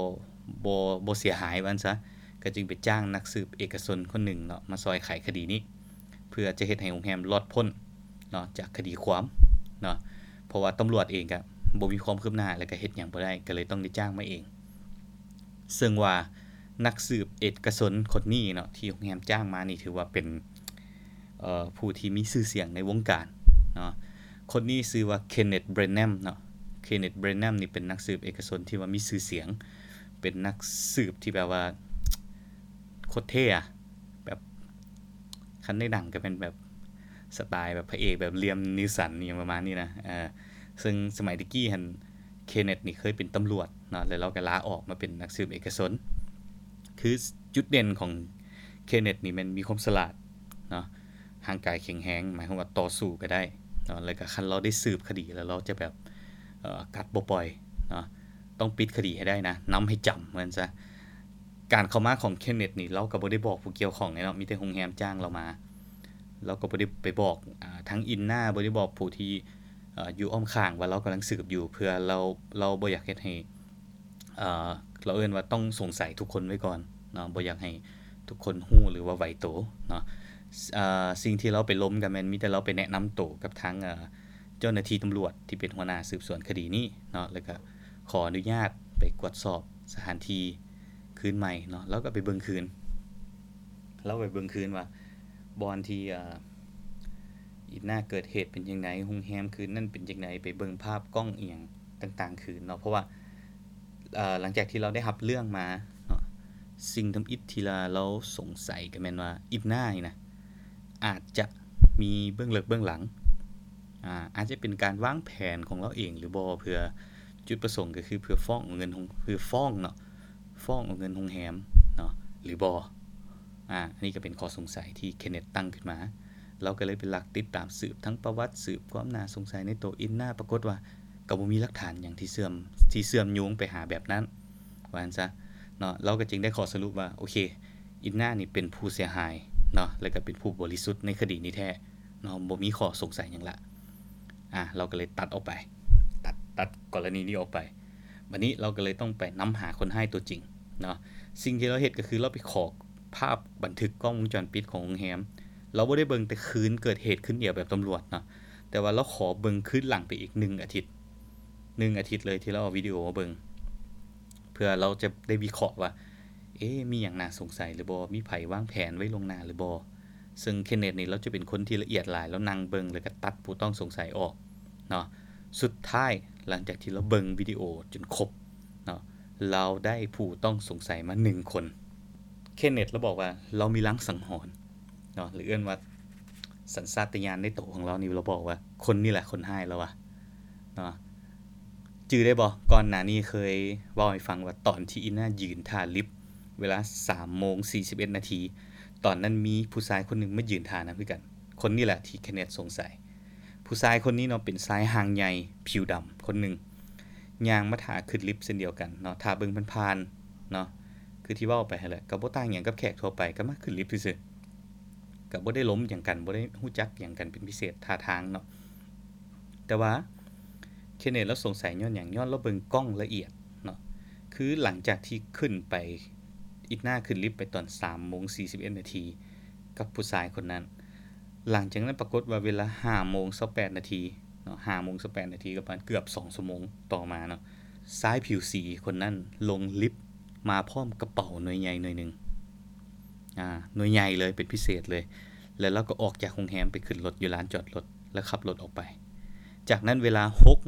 บ่เสียหายว่าซั่นซะก็จึงไปจ้างนักสืบเอกชนคนหนึ่งเนาะมาช่วยไขคดีนี้เพื่อจะเฮ็ดให้โรงแรมรอดพ้นเนาะจากคดีความเนาะเพราะว่าตำรวจเองก็บ่มีความคืบหน้าแล้วก็เฮ็ดหยังบ่ได้ก็เลยต้องได้จ้างมาเองซึ่งว่านักสืบเอกชนคนนี้เนาะที่โรงแรมจ้างมานี่ถือว่าเป็นผู้ที่มีชื่อเสียงในวงการเนาะคนนี้ชื่อว่า Kenneth Branham เนาะ Kenneth Branham นี่เป็นนักสืบเอกชนที่ว่ามีชื่อเสียงเป็นนักสืบที่แบบว่าโคตรเท่อะแบบคันในหนังก็เป็นแบบสไตล์แบบพระเอกแบบเลียมนิวสันนี่ประมาณนี้นะซึ่งสมัยตะกี้หั่นเคนเนธนี่เคยเป็นตำรวจเนาะแล้วเราก็ลาออกมาเป็นนักสืบเอกชนคือจุดเด่นของเคนเนธนี่มันมีความฉลาดเนาะร่างกายแข็งแรงหมายความว่าต่อสู้ก็ได้เนาะแล้วก็คันเราได้สืบคดีแล้วเราจะแบบกัดบ่ปล่อยเนาะต้องปิดคดีให้ได้นะนำให้จำเหมือนซะการเข้ามาของเคนเนธนี่เราก็บ่ได้บอกผู้เกี่ยวข้องเนาะมีแต่โรงแรมจ้างเรามาเราก็บ่ได้ไปบอกทั้งอินหน้าบ่ได้บอกผู้ที่อยู่อ้อมข้างว่าเรากำลังสืบอยู่เพื่อเราบ่อยากเฮ็ดให้เราเอิ้นว่าต้องสงสัยทุกคนไว้ก่อนเนาะบ่อยากให้ทุกคนฮู้หรือว่าไหวโตเนาะสิ่งที่เราไปล้มกันแม่นมีแต่เราไปแนะนำโตกับทางเจ้าหน้าที่ตำรวจที่เป็นหัวหน้าสืบสวนคดีนี้เนาะแล้วก็ขออนุญาตไปตรวจสอบสถานที่คืนใหม่เนาะแล้วก็ไปเบิ่งคืนเราไปเบิ่งคืนว่าบอนที่อีกหน้าเกิดเหตุเป็นจังได๋โรงแรมคืนนั้นเป็นจังได๋ไปเบิ่งภาพกล้องอีหยังต่างๆคืนเนาะเพราะว่าหลังจากที่เราได้รับเรื่องมาเนาะสิ่งทำอิฐที่เราสงสัยก็แม่นว่าอีกหน้านี่นะอาจจะมีเบื้องลึกเบื้องหลังอาจจะเป็นการวางแผนของเราเองหรือบ่เพื่อจุดประสงค์ก็คือเพื่อฟ้องเอาเงินของเพื่อฟ้องเนาะฟ้องเอาเงินโรงแรมเนาะหรือบ่อันนี้ก็เป็นข้อสงสัยที่เคนเนธตั้งขึ้นมาเราก็เลยเป็นหลักติดตามสืบทั้งประวัติสืบความน่าสงสัยในตัวอินนาปรากฏว่าก็บ่มีหลักฐานหยังที่เชื่อมโยงไปหาแบบนั้นว่าซั่นซะเนาะเราก็จึงได้ข้อสรุปว่าโอเคอินนานี่เป็นผู้เสียหายเนาะแล้วก็เป็นผู้บริสุทธิ์ในคดีนี้แท้เนาะบ่มีข้อสงสัยหยังละเราก็เลยตัดออกไปตัดกรณีนี้ออกไปบัดนี้เราก็เลยต้องไปนำหาคนให้ตัวจริงเนาะสิ่งที่เราเฮ็ดก็คือเราไปขอภาพบันทึกกล้องวงจรปิดของโรงแรมเราบ่ได้เบิ่งแต่คืนเกิดเหตุขึ้นเดียวแบบตำรวจเนาะแต่ว่าเราขอเบิ่งคืนหลังไปอีก1อาทิตย์เลยที่เราเอาวิดีโอมาเบิ่งเพื่อเราจะได้วิเคราะห์ว่ามีหยังน่าสงสัยหรือบ่มีไผวางแผนไว้ล่วงหน้าหรือบ่ซึ่งเคนเนธนี่เราจะเป็นคนที่ละเอียดหลายแล้วนั่งเบิ่งแล้วก็ตัดผู้ต้องสงสัยออกเนาะสุดท้ายหลังจากที่เราเบิ่งวิดีโอจนครบเนาะเราได้ผู้ต้องสงสัยมา1คนเคนเนธเราบอกว่าเรามีลางสังหรณ์เนาะหรือเอิ้นว่าสัญชาตญาณในตัวของเรานี่เราบอกว่าคนนี่แหละคนร้ายแล้วเนาะจื้อได้บ่ก่อนหน้านี้เคยเว้าให้ฟังว่าตอนที่อีน่ายืนท่าลิฟต์เวลา 3:41 นาทีตอนนั้นมีผู้ชายคนนึงมายืนท่านั้นคือกันคนนี้แหละที่เคนเนธสงสัยผู้ชายคนนี้เนาะเป็นชายหางใหญ่ผิวดำคนนึงย่างมาท่าขึ้นลิฟต์เช่นเดียวกันเนาะท่าเบิ่งผ่านๆเนาะคือที่เว้าไปนั่นแหละก็บ่ต่างหยังกับแขกทั่วไปก็มาขึ้นลิฟต์ซื่อๆก็บ่ได้ล้มหยังกันบ่ได้ฮู้จักหยังกันเป็นพิเศษท่าทางเนาะแต่ว่าเคนเนธเราสงสัยย้อนหยังย้อนเราเบิ่งกล้องละเอียดเนาะคือหลังจากที่ขึ้นไปอีกหน้าขึ้นลิฟต์ไปตอน 3:41 นาทีกับผู้ชายคนนั้นหลังจากนั้นปรากฏว่าเวลา 5:28 นาทีเนาะ 5:28 นาทีก็ประมาณเกือบ2ชั่วโมงต่อมาเนาะชายผิวสีคนนั้นลงลิฟต์มาพร้อมกระเป๋าหน่วยใหญ่หน่วยนึงหน่วยใหญ่เลยเป็นพิเศษเลยแล้วเราก็ออกจากโรงแรมไปขึ้นรถอยู่ลานจอดรถแล้วขับรถออกไปจากนั้นเวลา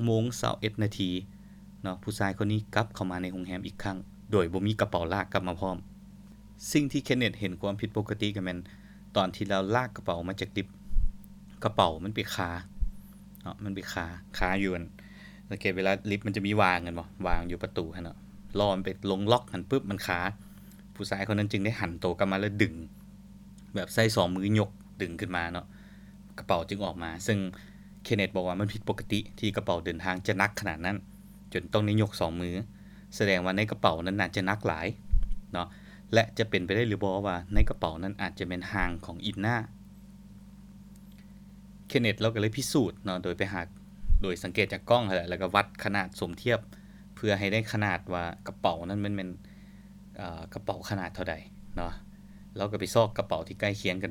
6:21 นาทีเนาะผู้ชายคนนี้กลับเข้ามาในโรงแรมอีกครั้งโดยบ่มีกระเป๋าลากกลับมาพร้อมสิ่งที่เคนเนธเห็นความผิดปกติก็แม่นตอนที่เราลากกระเป๋ามาจากลิฟต์กระเป๋ามันไปคาเนาะมันไปคาอยู่นั่นสังเกตเวลาลิฟต์มันจะมีวางกันบ่วางอยู่ประตูหั่นเนาะรอมันไปลงล็อกหั่นปึ๊บมันคาผู้ชายคนนั้นจึงได้หันโตกลับมาแล้วดึงแบบใช้2มือยกดึงขึ้นมาเนาะกระเป๋าจึงออกมาซึ่งเคนเนธบอกว่ามันผิดปกติที่กระเป๋าเดินทางจะหนักขนาดนั้นจนต้องได้ยก2มือแสดงว่าในกระเป๋านั้นน่าจะหนักหลายเนาะและจะเป็นไปได้หรือบ่ว่าในกระเป๋านั้นอาจจะเป็นหางของอินนาเคนเนธเราก็เลยพิสูจน์เนาะโดยสังเกตจากกล้องนั่นแหละแล้วก็วัดขนาดสมเทียบเพื่อให้ได้ขนาดว่ากระเป๋านั้นมันเป็นกระเป๋าขนาดเท่าใดเนาะเราก็ไปซอกกระเป๋าที่ใกล้เคียงกันมา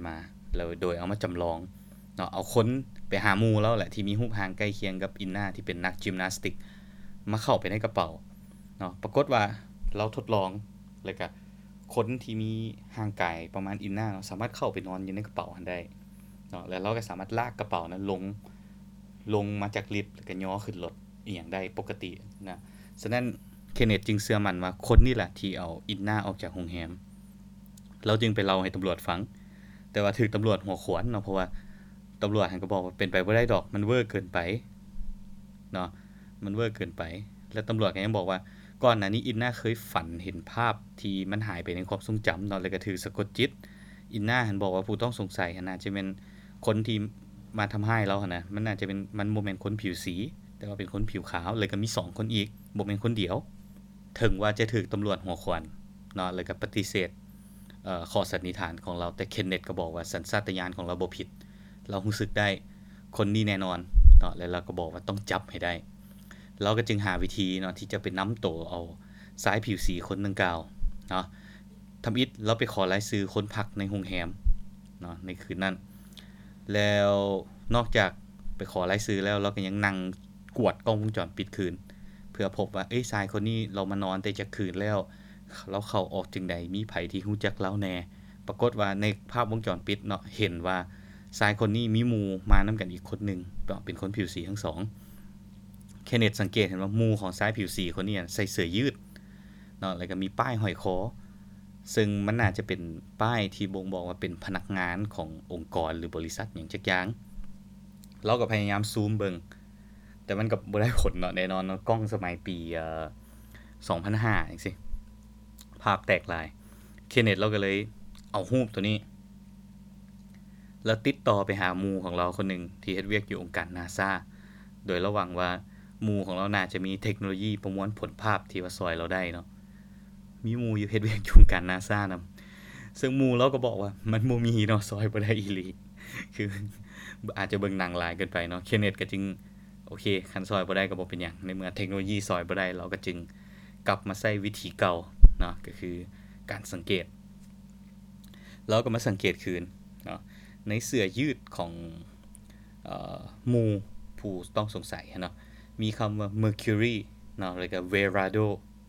แล้วโดยเอามาจำลองเนาะเอาคนไปหาหมู่แล้วแหละที่มีรูปร่างใกล้เคียงกับอินนาที่เป็นนักยิมนาสติกมาเข้าไปในกระเป๋าเนาะปรากฏว่าเราทดลองแล้วก็คนที่มีร่างกายประมาณอินนาเนาะสามารถเข้าไปนอนอยู่ในกระเป๋านั้นได้เนาะแล้วเราก็สามารถลากกระเป๋านั้นลงมาจากลิฟต์แล้วก็ย่อขึ้นรถอีหยังได้ปกตินะฉะนั้นเคนเนตจึงเชื่อมั่นว่าคนนี่แหละที่เอาอินนาออกจากโรงแรมเราจึงไปเล่าให้ตำรวจฟังแต่ว่าถูกตำรวจหัวขวานเนาะเพราะว่าตำรวจก็บอกว่าเป็นไปบ่ได้ดอกมันเวอร์เกินไปเนาะมันเวอร์เกินไปแล้วตำรวจก็ยังบอกว่าก่อนหน้านี้อินนาเคยฝันเห็นภาพที่มันหายไปในความทรงจำเนาะแล้วก็ถูกสะกดจิตอินนาหันบอกว่าผู้ต้องสงสัยน่าจะเป็นคนที่มาทำให้เรานะมันน่าจะเป็นมันบ่แม่นคนผิวสีแต่ว่าเป็นคนผิวขาวเลยก็มี2คนอีกบ่แม่นคนเดียวถึงว่าจะถูกตำรวจหัวขวานเนาะแล้วก็ปฏิเสธข้อสันนิษฐานของเราแต่เคนเนตก็บอกว่าสัญชาตญาณของเราบ่ผิดเรารู้สึกได้คนนี้แน่นอนเนาะแล้วเราก็บอกว่าต้องจับให้ได้เราก็จึงหาวิธีเนาะที่จะไปนำตัวเอาสายผิวสีคนดังกล่าวเนาะทำอิฐเราไปขอรายชื่อคนพักในโรงแรมเนาะในคืนนั้นแล้วนอกจากไปขอรายชื่อแล้วเราก็ยังนั่งกวดกล้องวงจรปิดคืนเพื่อพบว่าชายคนนี้เรามานอนแต่จักคืนแล้วเราเข้าออกจังใดมีไผที่รู้จักเราแน่ปรากฏว่าในภาพวงจรปิดเนาะเห็นว่าชายคนนี้มีหมู่มานํากันอีกคนนึงเป็นคนผิวสีทั้งสองเคนเนตสังเกตเห็นว่าหมู่ของชายผิวสีคนนี้ใส่เสื้อยืดเนาะแล้วก็มีป้ายห้อยคอซึ่งมันน่าจะเป็นป้ายที่บ่งบอกว่าเป็นพนักงานขององค์กรหรือบริษัทหยังจักอย่างเราก็พยายามซูมเบิ่งแต่มันก็บ่ได้ผลเนาะแน่นอนเนาะกล้องสมัยปี2005จังซี่ภาพแตกหลายเคนเนตเราก็เลยเอารูปตัวนี้แล้วติดต่อไปหาหมู่ของเราคนนึงที่เฮ็ดเวียกอยู่องค์การ NASA โดยระวังว่าหมู่ของเราน่าจะมีเทคโนโลยีประมวลผลภาพที่ว่าซอยเราได้เนาะมีหมู่อยู่เฮ็ดเวียกอยู่องค์การ NASA นําซึ่งหมู่เราก็บอกว่ามันบ่มีเนาะซอยบ่ได้อีหลีคืออาจจะเบิ่งหนังหลายเกินไปเนาะเคนเนตก็จึงโอเคคันซอยบ่ได้ก็บ่เป็นหยังในเมื่อเทคโนโลยีซอยบ่ได้เราก็จึงกลับมาใช้วิธีเก่าเนาะก็คือการสังเกตเราก็มาสังเกตคืนเนาะในเสื้อยืดของหมู่ผู้ต้องสงสัยเนาะมีคําว่า Mercury เนาะแล้วก็ Verado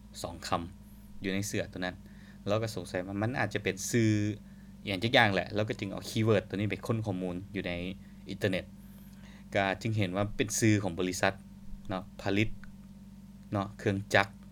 2คําอยู่ในเสื้อตัวนั้นเราก็สงสัยว่ามันอาจจะเป็นชื่ออย่างจักอย่างแหละเราก็จึงเอาคีย์เวิร์ดตัวนี้ไปค้นข้อมูลอยู่ในอินเทอร์เน็ตก็จึงเห็นว่าเป็นชื่อของบริษัทเนาะผลิตเนาะเครื่องจักร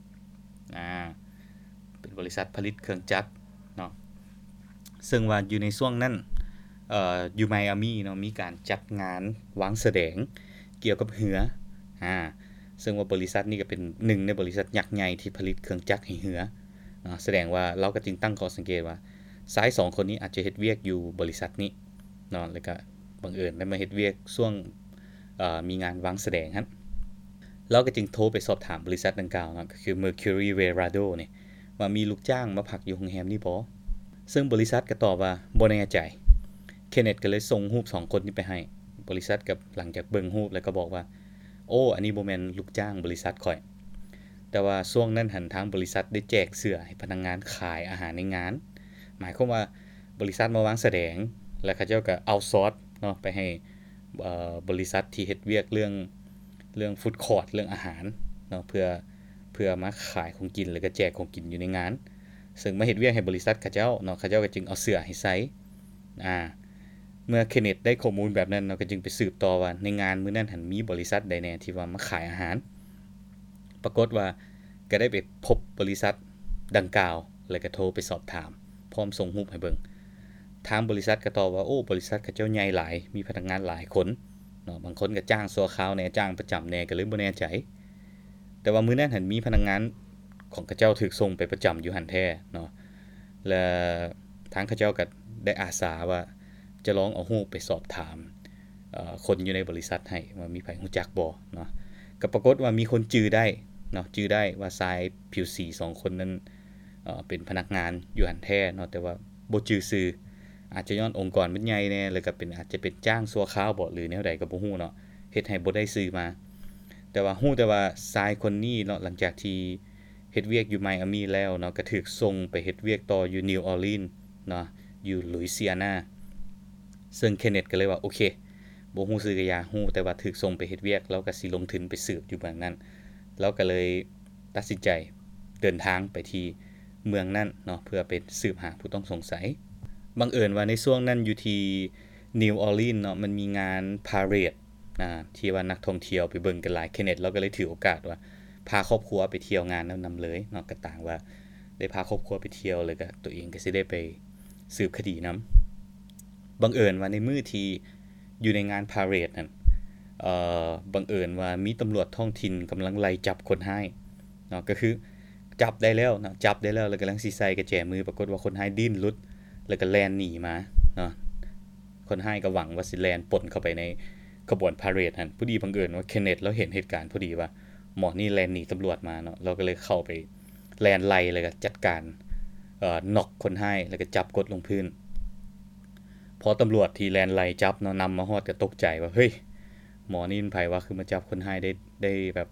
เป็นบริษัทผลิตเครื่องจักรเนาะซึ่งว่าอยู่ในช่วงนั้นอยู่ไมอามีเนาะมีการจัดงานวางแสดงเกี่ยวกับเหือซึ่งว่าบริษัทนี้ก็เป็นหนึ่งในบริษัทยักษ์ใหญ่ที่ผลิตเครื่องจักรให้เหือแสดงว่าเราก็จึงตั้งข้อสังเกตว่าชาย2คนนี้อาจจะเฮ็ดเวียกอยู่บริษัทนี้เนาะแล้วก็บังเอิญได้มาเฮ็ดเวียกช่วงมีงานวางแสดงหั่นเราก็จึงโทรไปสอบถามบริษัทดังกล่าวก็คือ Mercury Verado นี่ว่ามีลูกจ้างมาพักอยู่โรงแรมนี้บ่ซึ่งบริษัทก็ตอบว่าบ่แน่ใจเคนเนตก็เลยส่งรูป2คนนี้ไปให้บริษัทกับหลังจากเบิ่งรูปแล้วก็บอกว่าโอ้อันนี้บ่แม่นลูกจ้างบริษัทข่อยแต่ว่าช่วงนั้นหันทางบริษัทได้แจกเสื้อให้พนักงานขายอาหารในงานหมายความว่าบริษัทมาวางแสดงแล้วเขาเจ้าก็เอาซอร์สเนาะไปให้บริษัทที่เฮ็ดเวียกเรื่องฟู้ดคอร์ตเรื่องอาหารเนาะเพื่อมาขายของกินแล้วก็แจกของกินอยู่ในงานซึ่งมาเฮ็ดเวียกให้บริษัทเขาเจ้าเนาะเขาเจ้าก็จึงเอาเสื้อให้ใส่เมื่อเคนเนตได้ข้อมูลแบบนั้นเนาะก็จึงไปสืบต่อว่าในงานมื้อนั้นหันมีบริษัทใดแน่ที่ว่ามาขายอาหารปรากฏว่าก็ได้ไปพบบริษัทดังกล่าวแล้วก็โทรไปสอบถามพร้อมส่งรูปให้เบิ่งทางบริษัทก็ตอบว่าโอ้บริษัทเขาเจ้าใหญ่หลายมีพนักงานหลายคนเนาะบางคนก็จ้างชั่วคราวแน่จ้างประจําแน่ก็เลยบ่แน่ใจแต่ว่ามื้อนั้นหันมีพนักงานของเขาเจ้าถูกส่งไปประจําอยู่หั่นแท้เนาะและทางเขาเจ้าก็ได้อาสาว่าจะลองเอารูปไปสอบถามคนอยู่ในบริษัทให้ว่ามีไผรู้จักบ่เนาะก็ปรากฏว่ามีคนจื้อได้เนาะจื้อได้ว่าชายผิวสี2คนนั้นเป็นพนักงานอยู่หั่นแท้เนาะแต่ว่าบ่จื้อชื่ออาจจะย้อนองค์กรมันใหญ่แน่แล้วก็เป็นอาจจะเป็นจ้างชั่วคราวบ่หรือแนวใดก็บ่ฮู้เนาะเฮ็ดให้บ่ได้ชื่อมาแต่ว่าฮู้แต่ว่าชายคนนี้เนาะหลังจากที่เฮ็ดเวียกอยู่ไมอามีแล้วเนาะก็ถูกส่งไปเฮ็ดเวียกต่ออยู่นิวออร์ลีนส์เนาะอยู่ลุยเซียนาซึ่งเคนเนตก็เลยว่าโอเคบ่ฮู้ซื่อก็อย่าฮู้แต่ว่าถูกส่งไปเฮ็ดเวียกแล้วก็สิลงทุนไปสืบอยู่เมืองนั้นแล้วก็เลยตัดสินใจเดินทางไปที่เมืองนั้นเนาะเพื่อไปสืบหาผู้ต้องสงสัยบังเอิญว่าในช่วงนั้นอยู่ที่นิวออร์ลีนเนาะมันมีงานพาเหรดที่ว่านักท่องเที่ยวไปเบิ่งกันหลายเคนเนตเราก็เลยถือโอกาสว่าพาครอบครัวไปเที่ยวงานนั้นนำเลยเนาะก็ต่างว่าได้พาครอบครัวไปเที่ยวเลยก็ตัวเองก็สิได้ไปสืบคดีนำบังเอิญว่าในมื้อที่อยู่ในงานพาเหรดนั่นบังเอิญว่ามีตำรวจท้องถิ่นกำลังไล่จับคนร้ายเนาะก็คือจับได้แล้วเนาะจับได้แล้วแล้วกำลังสิใส่กุญแจมือปรากฏว่าคนร้ายดิ้นหลุดแล้วก็แล่นหนีมาเนาะคนร้ายก็หวังว่าสิแล่นป่นเข้าไปในขบวนพาเหรดนั่นพอดีบังเอิญว่าเคนเนตเราเห็นเหตุการณ์พอดีว่าหมอนี่แล่นหนีตำรวจมาเนาะเราก็เลยเข้าไปแล่นไล่แล้วก็จัดการน็อกคนร้ายแล้วก็จับกดลงพื้นพอตำรวจที่แล่นไล่จับเนาะนำมาฮอดก็ตกใจว่าเฮ้ยหมอนี่มันไผว่าคือมาจับคนร้ายได้แบบ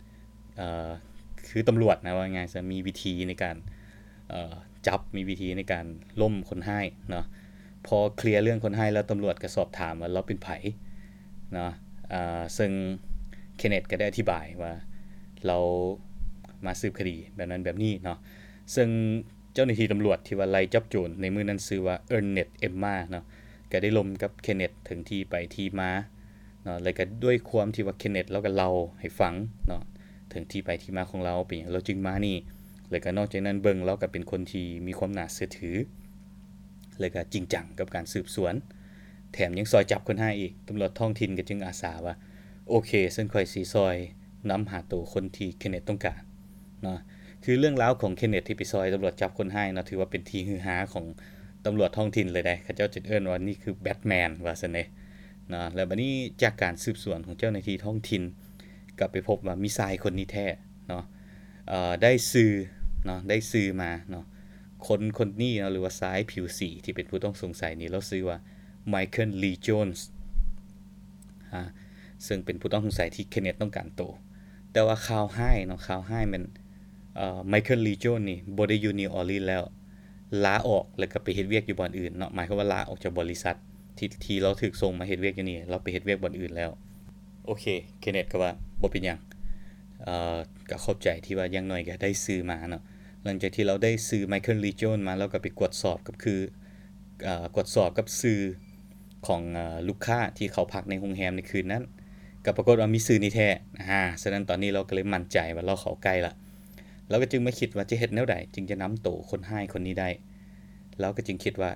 คือตำรวจนะว่าไงจะมีวิธีในการจับมีวิธีในการล่มคนร้ายเนาะพอเคลียร์เรื่องคนร้ายแล้วตำรวจก็สอบถามว่าเราเป็นไผเนาะซึ่งเคนเนตก็ได้อธิบายว่าเรามาสืบคดีแบบนั้นแบบนี้เนาะซึ่งเจ้าหน้าที่ตำรวจที่ว่าไล่จับโจรในมือนั้นชื่อว่าเอิร์นเน็ตเอมมาเนาะก็ได้ลมกับเคนเนตถึงที่ไปที่มาเนาะแล้วก็ด้วยความที่ว่าเคนเนตเราก็เล่าให้ฟังเนาะถึงที่ไปที่มาของเราเป็นอย่างเราจึงมานี่แล้วก็นอกจากนั้นเบิ่งเราก็เป็นคนที่มีความน่าเชื่อถือแล้วก็จริงจังกับการสืบสวนแถมยังซอยจับคนร้ายอีกตำรวจท้องถิ่นก็จึงอาสาว่าโอเคซึ่งค่อยสิซอยนำหาตัวคนที่เคนเนตต้องการเนาะคือเรื่องราวของเคนเนตที่ไปซอยตำรวจจับคนร้ายเนาะถือว่าเป็นที่ฮือฮาของตำรวจท้องถิ่นเลยได้เขาเจ้าจึงเอิ้นว่านี่คือแบทแมนว่าซั่นเด้นะแล้วบัดนี้จากการสืบสวนของเจ้าหน้าที่ท้องถิ่นก็ไปพบว่ามีชายคนนี้แท้เนาะได้สื่อเนาะได้สื่อมาเนาะคนนี้เนาะหรือว่าชายผิวสีที่เป็นผู้ต้องสงสัยนี่เราชื่อว่าไมเคิลลีโจนส์ซึ่งเป็นผู้ต้องสงสัยที่เคนเนตต้องการตัวแต่ว่าข่าวร้ายเนาะข่าวร้ายมันไมเคิลลีโจนนี่บ่ได้อยู่นิวออร์ลีนแล้วลาออกแล้วก็ไปเฮ็ดเวียกอยู่บ่อนอื่นเนาะหมายความว่าลาออกจากบริษัทที่เราถูกส่งมาเฮ็ดเวียกอยู่นี่เราไปเฮ็ดเวียกบ่อนอื่นแล้วโอเคเคนเนตก็ว่าบ่เป็นหยังก็เข้าใจที่ว่าอย่างน้อยก็ได้ซื้อมาเนาะหลังจากที่เราได้ซื้อไมเคิลลีโจนมาแล้วก็ไปกวดสอบกับคือกวดสอบกับชื่อของลูกค้าที่เขาพักในโรงแรมในคืนนั้นก็ปรากฏว่ามีชื่อนี้แท้ฉะนั้นตอนนี้เราก็เลยมั่นใจว่าเราเข้าใกล้ละเราก็จึงมาคิดว่าจะเฮ็ดแนวใดจึงจะนำตัวคนร้ายคนนี้ได้เราก็จึงคิดว่า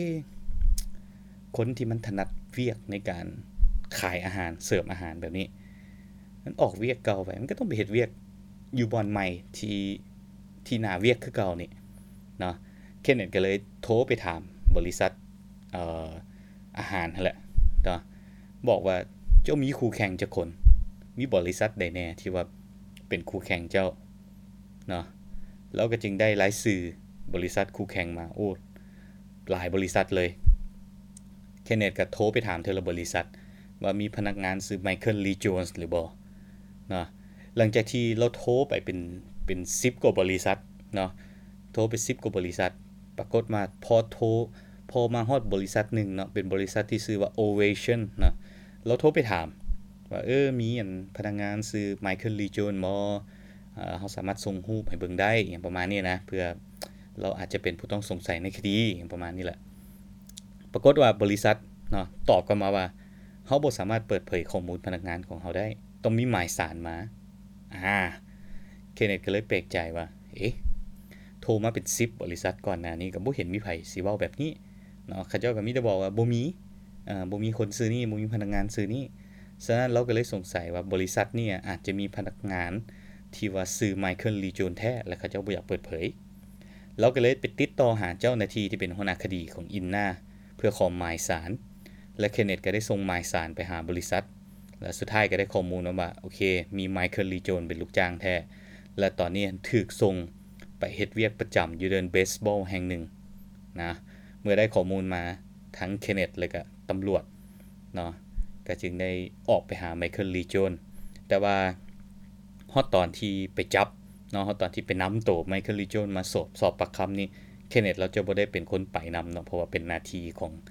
คนที่มันถนัดเวียกในการขายอาหารเสิร์ฟอาหารแบบนี้มันออกเวียกเก่าไปมันก็ต้องไปเฮ็ดเวียกอยู่บ่อนใหม่ที่หน้าเวียกคือเก่านี่เนาะเคนเนตก็เลยโทรไปถามบริษัทอาหารนั่นแหละเนาะบอกว่าเจ้ามีคู่แข่งจักคนมีบริษัทใดแน่ที่ว่าเป็นคู่แข่งเจ้าเนาะแล้วก็จึงได้รายชื่อบริษัทคู่แข่งมาโอ้หลายบริษัทเลยเคนเนตก็โทรไปถามเทละบริษัทว่ามีพนักงานชื่อไมเคิลลีโจนส์หรือบ่เนาะหลังจากที่เราโทรไปเป็น10กว่าบริษัทเนาะโทรไป10กว่าบริษัทปรากฏมาพอมาฮอดบริษัทนึงเนาะเป็นบริษัทที่ชื่อว่า Ovation เนาะเราโทรไปถามว่ามีอันพนักงานชื่อไมเคิลลีโจนบ่เฮาสามารถส่งรูปให้เบิ่งได้อย่างประมาณนี้นะเพื่อเราอาจจะเป็นผู้ต้องสงสัยในคดีอย่างประมาณนี้แหละปรากฏว่าบริษัทเนาะตอบกลับมาว่าเฮาบ่สามารถเปิดเผยข้อมูลพนักงานของเฮาได้ต้องมีหมายศาลมาเคนเนตก็เลยแปลกใจว่าโทรมาเป็น10บริษัทก่อนหน้านี้ก็บ่เห็นมีไผสิเว้าแบบนี้เนาะเขาเจ้าก็มีแต่บอกว่าบ่มีคนชื่อนี้บ่มีพนักงานชื่อนี้ฉะนั้นเราก็เลยสงสัยว่าบริษัทนี้อาจจะมีพนักงานที่ว่าชื่อไมเคิลลีโจนแท้และเขาเจ้าบ่อยากเปิดเผยเราก็เลยไปติดต่อหาเจ้าหน้าที่ที่เป็นหัวหน้าคดีของอินนาเพื่อขอหมายศาลและเคนเนตก็ได้ส่งหมายศาลไปหาบริษัทและสุดท้ายก็ได้ข้อมูลว่าโอเคมีไมเคิลลีโจนเป็นลูกจ้างแท้และตอนนี้ถูกส่งไปเฮ็ดเวียกประจำอยู่เดินเบสบอลแห่งหนึ่งนะเมื่อได้ข้อมูลมาทั้งเคนเนตและก็ตำรวจเนาะก็จึงได้ออกไปหาไมเคิลลีโจนแต่ว่าฮอดตอนที่ไปจับเนาะฮอดตอนที่ไปนำตัวไมเคิลลีโจนมาสอบปากคำนี่เคนเนตเราจะบ่ได้เป็นคนไปนำเนาะเพราะว่าเป็นหน้าที่ของ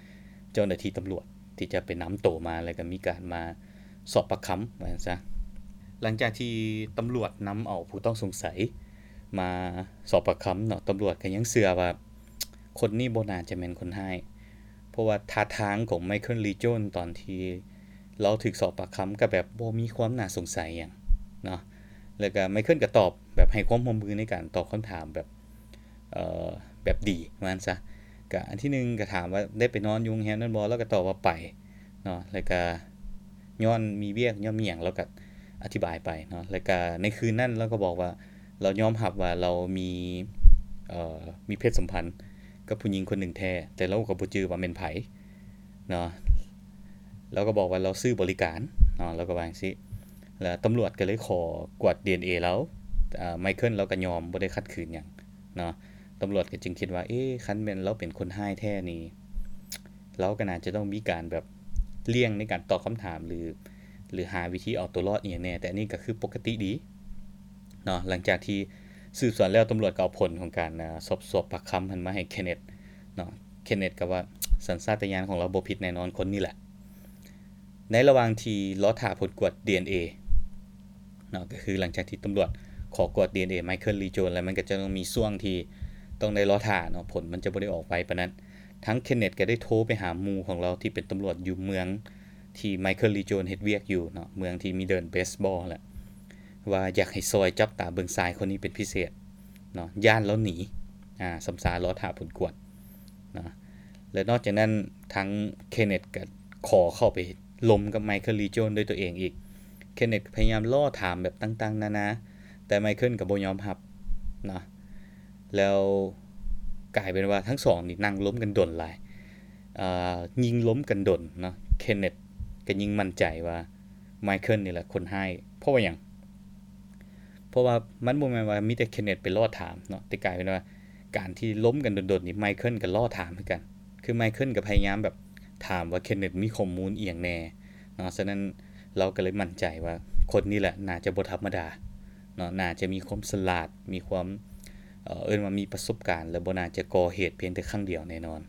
เจ้าหน้าที่ตำรวจที่จะไปนำตัวมาแล้วก็มีการมาสอบปากคำว่าซะหลังจากที่ตำรวจนำเอาผู้ต้องสงสัยมาสอบปากคำเนาะตำรวจก็ยังเชื่อว่าคนนี้บ่น่าจะแม่นคนร้ายเพราะว่าท่าทางของไมเคิลลีโจนตอนที่เราถูกสอบปากคำก็แบบบ่มีความน่าสงสัยหยังเนาะแล้วก็ไมเคิลก็ตอบแบบให้ความร่วมมือในการตอบคำถามแบบแบบดีว่าซั่นซะก็อันที่1ก็ถามว่าได้ไปนอนอยู่โรงแรมนั้นบ่แล้วก็ตอบว่าไปเนาะแล้วก็ย้อนมีเวียกย้อนมีหยังแล้วก็อธิบายไปเนาะแล้วก็ในคืนนั้นเราก็บอกว่าเรายอมรับว่าเรามีเพศสัมพันธ์กับผู้หญิงคนหนึ่งแท้แต่เราก็บ่จื้อว่าแม่นไผเนาะเราก็บอกว่าเราซื้อบริการเนาะเราก็ว่าจังซี่แล้วตำรวจก็เลยขอกวด DNA แล้วไมเคิลเราก็ยอมบ่ได้ขัดขืนหยังเนาะตำรวจก็จึงคิดว่าคันแม่นเราเป็นคนร้ายแท้นี่เราก็น่าจะต้องมีการแบบเลี่ยงในการตอบคำถามหรือหาวิธีเอาตัวรอดอีหยังแน่แต่อันนี้ก็คือปกติดีเนาะหลังจากที่สืบสวนแล้วตำรวจก็เอาผลของการสอบปากคำหันมาให้เคนเนตเนาะเคนเนตก็ว่าสัญชาตญาณของเราบ่ผิดแน่นอนคนนี้แหละในระหว่างที่รอท่าผลกวด DNA เนาะก็คือหลังจากที่ตำรวจขอกวด DNA ไมเคิลลีโจนแล้วมันก็จะต้องมีช่วงที่ต้องได้รอท่าเนาะผลมันจะบ่ได้ออกไปปานนั้นทั้งเคนเนตก็ได้โทรไปหาหมู่ของเราที่เป็นตำรวจอยู่เมืองที่ไมเคิลลีโจนเฮ็ดเวียกอยู่เนาะเมืองที่มีเดินเบสบอลแหละว่าอยากให้ซอยจับตาเบิ่งชายคนนี้เป็นพิเศษเนาะย่านแล้วหนีสำสารอท่าผลกวดเนาะและนอกจากนั้นทั้งเคนเนตก็ขอเข้าไปลมกับไมเคิลลีโจนด้วยตัวเองอีกเคนเนตพยายามล่อถามแบบต่างๆนานาแต่ไมเคิลก็บ่ยอมรับเนาะแล้วกลายเป็นว่าทั้งสองนี่นั่งล้มกันดนหลายยิงล้มกันดนเนาะเคนเนตก็ยิ่งมั่นใจว่าไมเคิลนี่แหละคนร้ายเพราะว่าหยังเพราะว่ามันบ่แม่นว่ามีแต่เคนเนตไปล่อถามเนาะแต่กลายเป็นว่าการที่ล้มกันดนๆนี่ไมเคิลก็ล่อถามเหมือนกันคือไมเคิลก็พยายามแบบถามว่าเคนเนตมีข้อมูลอีหยังแน่เนาะฉะนั้นเราก็เลยมั่นใจว่าคนนี้แหละน่าจะบ่ธรรมดาเนาะน่าจะมีความฉลาดมีความว่ามีประสบการณ์และบ่น่าจะก่อเหตุเพียงแต่ครั้งเดียวแน่นอน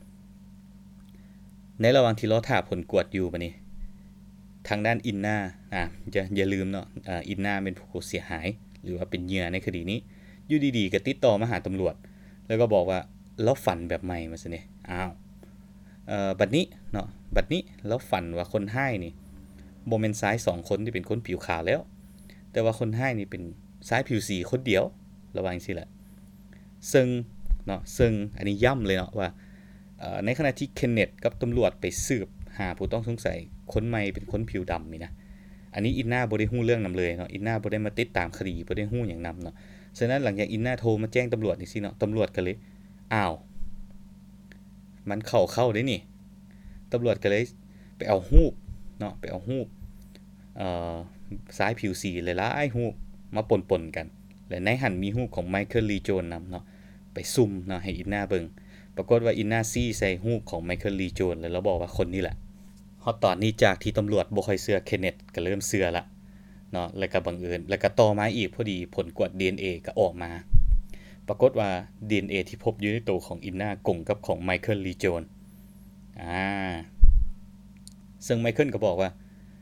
ในระหว่างที่รอท่าผลกวดอยู่บัดนี้ทางด้านอินนาอย่าลืมเนาะอินนาเป็นผู้เสียหายหรือว่าเป็นเหยื่อในคดีนี้อยู่ดีๆก็ติดต่อมาหาตำรวจแล้วก็บอกว่าเราฝันแบบใหม่มาซะนี่บัดนี้เนาะบัดนี้เราฝันว่าคนร้ายนี่บ่แม่นชาย2คนที่เป็นคนผิวขาวแล้วแต่ว่าคนร้ายนี่เป็นชายผิวสีคนเดียวระว่าจังซี่แหละซึ่งอันนี้ย้ำเลยเนาะว่าในขณะที่เคนเนตกับตำรวจไปสืบหาผู้ต้องสงสัยคนใหม่เป็นคนผิวดำนี่นะอันนี้อินนาบ่ได้ฮู้เรื่องนำเลยเนาะอินนาบ่ได้มาติดตามคดีบ่ได้ฮู้หยังนำเนาะฉะนั้นหลังจากอินนาโทรมาแจ้งตำรวจจังซี่เนาะตำรวจก็เลยมันเข้าได้นี่ตำรวจก็เลยไปเอารูปเนาะไปเอารูปชายผิวสีหลายๆรูปมาปนๆกันและในหันมีรูปของไมเคิลลีโจนนำเนาะไปซุ่มเนาะให้อินนาเบิ่งปรากฏว่าอินนาซี่ใส่รูปของไมเคิลลีโจนแล้วบอกว่าคนนี้แหละฮอดตอนนี้จากที่ตำรวจบ่ค่อยเชื่อเคนเนตก็เริ่มเชื่อละเนาะแล้วก็บังเอิญแล้วก็ต่อมาอีกพอดีผลกวด DNA ก็ออกมาปรากฏว่า DNA ที่พบอยู่ในตัวของอินนากงกับของไมเคิลลีโจนซึ่งไมเคิลก็บอกว่า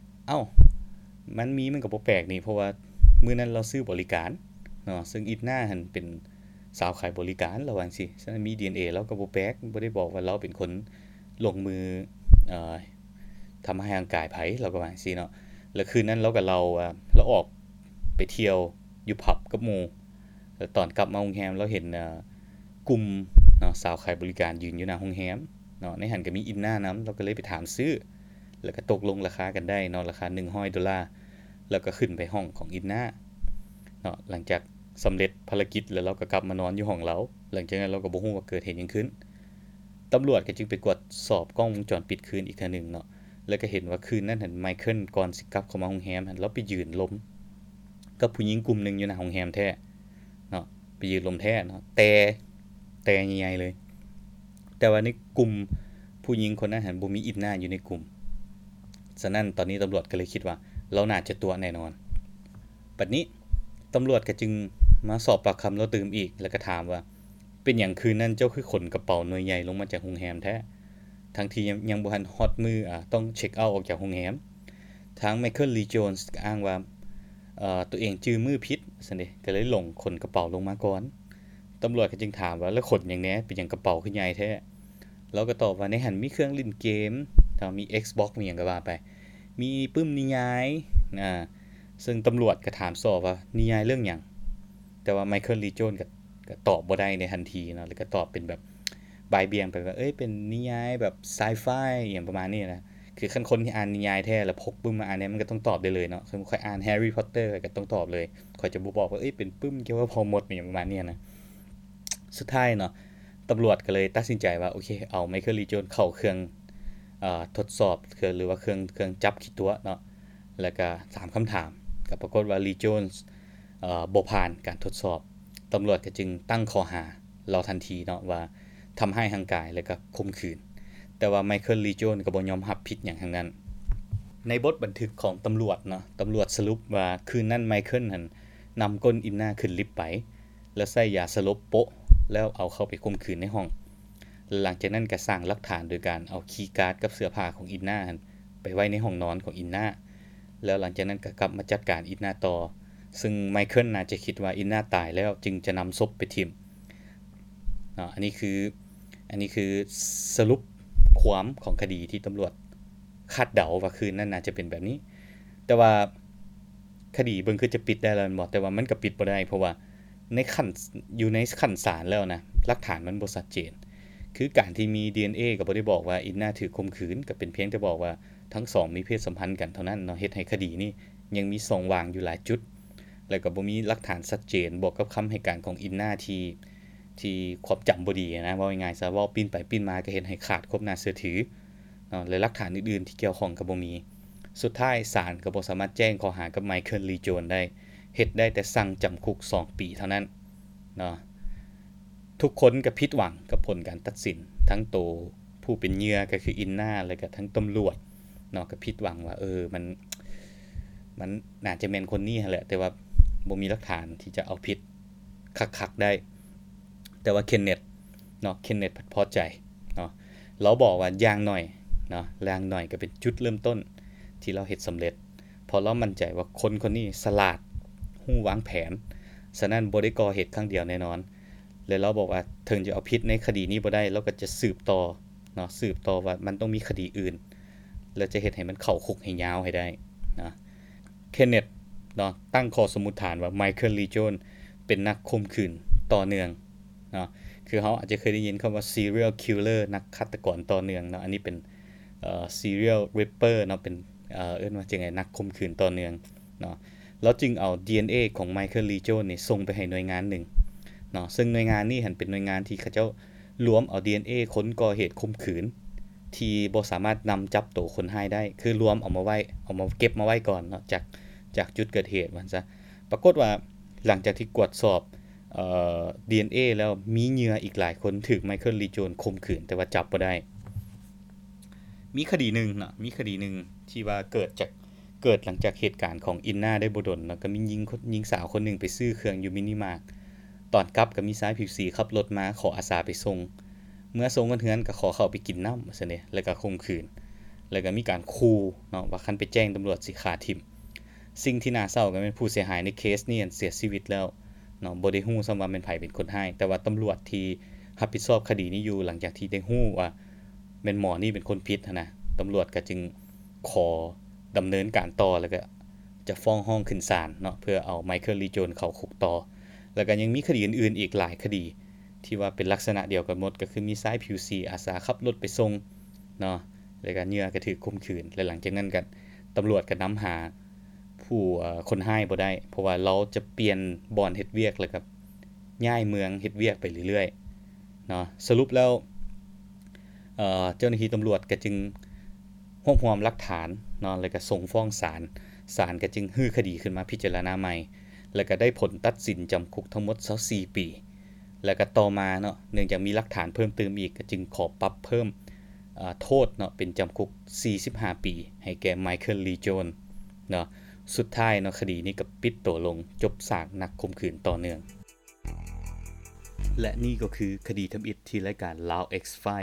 มันก็บ่แปลกนี่เพราะว่ามื้อนั้นเราซื้อบริการเนาะซึ่งอินนาหั่นเป็นสาวขายบริการระว่าจังซี่ฉะนั้นมี DNA แล้วก็บ่แปลกบ่ได้บอกว่าเราเป็นคนลงมือทำให้ร่างกายไผเราก็ว่าจังซี่เนาะแล้วคืนนั้นเราออกไปเที่ยวอยู่ผับกับหมู่แล้วตอนกลับมาโรงแรมเราเห็นกลุ่มเนาะสาวขายบริการยืนอยู่หน้าโรงแรมเนาะในหันก็มีอินนานำเราก็เลยไปถามซื้อแล้วก็ตกลงราคากันได้เนาะราคา$100แล้วก็ขึ้นไปห้องของอินนาเนาะหลังจากสำเร็จภารกิจแล้วเราก็กลับมานอนอยู่ห้องเราหลังจากนั้นเราก็บ่ฮู้ว่าเกิดเหตุหยังขึ้นตำรวจก็จึงไปตรวจสอบกล้องวงจรปิดคืนอีกเทื่อนึงเนาะแล้วก็เห็นว่าคืนนั้นหั่นไมเคิลก่อนสิกลับเข้ามาโรงแรมหั่นเราไปยืนล้มกับผู้หญิงกลุ่มนึงอยู่หน้าโรงแรมแท้เนาะไปยืนล้มแท้เนาะแต่ใหญ่ๆเลยแต่ว่าในกลุ่มผู้หญิงคนนั้นหั่นบ่มีอินนาอยู่ในกลุ่มฉะนั้นตอนนี้ตำรวจก็เลยคิดว่าเราน่าจะตัวแน่นอนบัดนี้ตำรวจก็จึงมาสอบปากคำเราตื่มอีกแล้วก็ถามว่าเป็นหยังคืนนั้นเจ้าคือขนกระเป๋าหน่วยใหญ่ลงมาจากโรงแรมแท้ทั้งที่ยังบ่ทันฮอตมือต้องเช็คเอาท์ออกจากโรงแรมทาง Michael Lee Jones ก็อ้างว่าตัวเองจื้อมือผิดซั่นเด้ก็เลยหลงขนกระเป๋าลงมาก่อนตำรวจก็จึงถามว่าแล้วขนหยังแหน่เป็นหยังกระเป๋าคือใหญ่แท้เราก็ตอบว่าในหันมีเครื่องเล่นเกมมี Xbox มีหยังก็ว่าไปมีปึ้มนิยายซึ่งตำรวจก็ถามสอบว่านิยายเรื่องหยังแต่ว่า Michael Lee Jones ก็ตอบบ่ได้ในทันทีเนาะแล้วก็ตอบเป็นแบบบ่ายเบี่ยงไปว่าเป็นนิยายแบบไซไฟอย่างประมาณนี้นะคือคันคนที่อ่านนิยายแท้แล้วพกปึ้มมาอ่านเนี่ยมันก็ต้องตอบได้เลยเนาะคือค่อยอ่าน Harry Potter ก็ต้องตอบเลยค่อยจะบ่บอกว่าเป็นปึ้มเกี่ยวกับพ่อมดอย่างประมาณนี้นะสุดท้ายเนาะตำรวจก็เลยตัดสินใจว่าโอเคเอา Michael Lee Jones เข้าเครื่องทดสอบหรือว่าเครื่องจับขี้ตัวเนาะแล้วก็ถามคำถามก็ปรากฏว่า Lee Jones บ่ผ่านการทดสอบตำรวจก็จึงตั้งข้อหาเราทันทีเนาะว่าทำให้ทางกายแล้วก็ข่มขืนแต่ว่า Michael Lee Jones ก็บ่ยอมรับผิดหยังทั้งนั้นในบทบันทึกของตำรวจเนาะตำรวจสรุปว่าคืนนั้น Michael หั่นนำก้นอินนาขึ้นลิฟต์ไปแล้วใส่ยาสลบโปะแล้วเอาเข้าไปข่มขืนในห้องหลังจากนั้นก็สร้างหลักฐานโดยการเอาคีย์การ์ดกับเสื้อผ้าของอินนาหั่นไปไว้ในห้องนอนของอินนาแล้วหลังจากนั้นก็กลับมาจัดการอินนาต่อซึ่ง Michael น่าจะคิดว่าอินนาตายแล้วจึงจะนำศพไปทิ่มอันนี้คือสรุปความของคดีที่ตำรวจคาดเดาว่าคืนนั้นน่าจะเป็นแบบนี้แต่ว่าคดีเบิ่งคือจะปิดได้แล้วบ่แต่ว่ามันก็ปิดบ่ได้เพราะว่าในขั้นอยู่ในขั้นศาลแล้วนะหลักฐานมันบ่ชัดเจนคือการที่มี DNA ก็บ่ได้บอกว่าอินนาถูกข่มขืนก็เป็นเพียงแต่บอกว่าทั้งสองมีเพศสัมพันธ์กันเท่านั้นเนาะเฮ็ดให้คดีนี้ยังมีช่องว่างอยู่หลายจุดแล้วก็บ่มีหลักฐานชัดเจนบวกกับคำให้การของอินนาที่ความจำบ่ดีนะว่าง่ายๆซะเว้าปิ้นไปปิ้นมาก็เฮ็ดให้ขาดความน่าเชื่อถือเนาะและหลักฐานอื่นๆที่เกี่ยวข้องก็บ่มีสุดท้ายศาลก็บ่สามารถแจ้งข้อหากับ Michael Lee Jones ได้เฮ็ดได้แต่สั่งจำคุก2ปีเท่านั้นเนาะทุกคนก็ผิดหวังกับผลการตัดสินทั้งโตผู้เป็นเหยื่อก็คืออินนาแล้วก็ทั้งตำรวจเนาะก็ผิดหวังว่ามันน่าจะแม่นคนนี้แหละแต่ว่าบ่มีหลักฐานที่จะเอาผิดคักๆได้แต่ว่าเคนเนตพอใจเนาะเราบอกว่าอย่างหน่อยเนาะอย่างหน่อยก็เป็นจุดเริ่มต้นที่เราเฮ็ดสำเร็จพอเรามั่นใจว่าคนนี้ฉลาดฮู้วางแผนฉะนั้นบ่ได้ก่อเหตุครั้งเดียวแน่นอนแล้วเราบอกว่าถึงจะเอาผิดในคดีนี้บ่ได้เราก็จะสืบต่อเนาะสืบต่อว่ามันต้องมีคดีอื่นแล้วจะเฮ็ดให้มันเข้าคุกให้ยาวให้ได้นะเคนเนตเนาะตั้งข้อสมมุติฐานว่า Michael Lee Jones เป็นนักข่มขืนต่อเนื่องเนาะคือเขาอาจจะเคยได้ยินคำว่า serial killer นักฆาตกรต่อเนื่องเนาะอันนี้เป็นserial raper เนาะเป็นว่าจังไงนักข่มขืนต่อเนื่องเนาะแล้วจึงเอา DNA ของ Michael Lee Jones นี่ส่งไปให้หน่วยงานหนึ่งเนาะซึ่งหน่วยงานนี้หันเป็นหน่วยงานที่เขาเจ้ารวมเอา DNA คนก่อเหตุข่มขืนที่บ่สามารถนำจับตัวคนร้ายได้คือรวมเอามาเก็บมาไว้ก่อนเนาะจากจุดเกิดเหตุว่าซะปรากฏว่าหลังจากที่กวดสอบDNA แล้วมีเหยื่ออีกหลายคนถูก Michael Lee Jones ข่มขืนแต่ว่าจับบ่ได้มีคดีหนึ่งเนาะมีคดีหนึ่งที่ว่าเกิดหลังจากเหตุการณ์ของอินนาได้บ่ดนแล้วก็มีหญิงสาวคนหนึ่งไปซื้อเครื่องอยู่มินิมาร์ทตอนกลับก็มีชายผิวสีขับรถมาขออาสาไปส่งเมื่อส่งกันเฮือนก็ขอเข้าไปกินน้ำซั่นเด้แล้วก็ข่มขืนแล้วก็มีการขู่เนาะว่าคันไปแจ้งตำรวจสิฆ่าทิ่มสิ่งที่น่าเศร้าก็เป็นผู้เสียหายในเคสนี้เสียชีวิตแล้วเนาะบ่ได้ฮู้ซ้ำว่าเป็นไผเป็นคนร้ายแต่ว่าตำรวจที่รับผิดชอบคดีนี้อยู่หลังจากที่ได้ฮู้ว่าแม่นหมอนี่เป็นคนผิดนะตำรวจก็จึงขอดำเนินการต่อแล้วก็จะฟ้องร้องขึ้นศาลเนาะเพื่อเอา Michael Lee Jones เข้าคุกต่อแล้วก็ยังมีคดีอื่นๆอีกหลายคดีที่ว่าเป็นลักษณะเดียวกันหมดก็คือมีชายผิวสีอาสาขับรถไปส่งเนาะแล้วก็เหยื่อก็ถูกข่มขืนและหลังจากนั้นก็ตำรวจก็นำหาผู้คนร้ายบ่ได้เพราะว่าเราจะเปลี่ยนบ่อนเฮ็ดเวียกแล้วก็ย้ายเมืองเฮ็ดเวียกไปเรื่อยๆเนาะสรุปแล้วเจ้าหน้าที่ตำรวจก็จึงรวบรวมหลักฐานเนาะแล้วก็ส่งฟ้องศาลก็จึงฮื้อคดีขึ้นมาพิจารณาใหม่แล้วก็ได้ผลตัดสินจำคุกทั้งหมด24ปีแล้วก็ต่อมาเนาะเนื่องจากมีหลักฐานเพิ่มเติมอีกก็จึงขอปรับเพิ่มโทษเนาะเป็นจำคุก45ปีให้แก่ Michael Lee Jones เนาะสุดท้ายเนาะคดีนี้ก็ปิดตัวลงจบสากนักข่มขืนต่อเนื่องและนี่ก็คือคดีทำอิฐที่รายการ Lao X File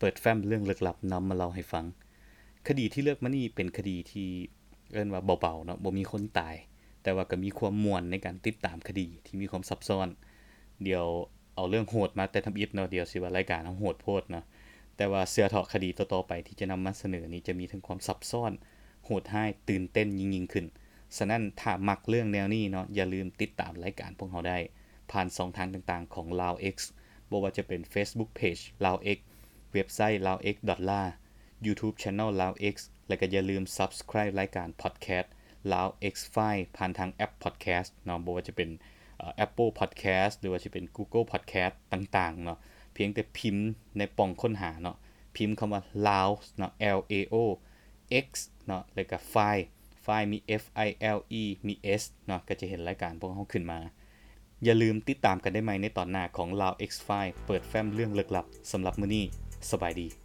ปิดแฟ้มเรื่องลึกลับนำมาเล่าให้ฟังคดีที่เลือกมานี่เป็นคดีที่เอิ้นว่าเบาๆเนาะบ่มีคนตายแต่ว่าก็มีความม่วนในการติดตามคดีที่มีความซับซ้อนเดี๋ยวเอาเรื่องโหดมาแต่ทำอิฐเนาะเดี๋ยวสิว่ารายการเฮาโหดโพดเนาะแต่ว่าเชื่อเถาะคดีต่อๆไปที่จะนำมาเสนอนี้จะมีทั้งความซับซ้อนโหดร้ายตื่นเต้นยิ่งๆขึ้นฉะนั้นถ้ามักเรื่องแนวนี้เนาะอย่าลืมติดตามรายการพวกเราได้ผ่าน2ทางต่างๆของ Lao X บ่ว่าจะเป็น Facebook Page Lao X เว็บไซต์ laox.la YouTube Channel Lao X และก็อย่าลืม Subscribe รายการ Podcast Lao X File ผ่านทางแอป Podcast เนาะบ่ว่าจะเป็นApple Podcast หรือว่าจะเป็น Google Podcast ต่างๆเนาะเพียงแต่พิมพ์ในป่องค้นหาเนาะพิมพ์คำว่า Lao เนาะ L A O X เนาะแล้วก็ File มี F I L E มี S เนาะก็จะเห็นรายการพวกเราขึ้นมาอย่าลืมติดตามกันได้ใหม่ในตอนหน้าของ Lao X File เปิดแฟ้มเรื่องลึกลับสำหรับมื้อนี้สบายดี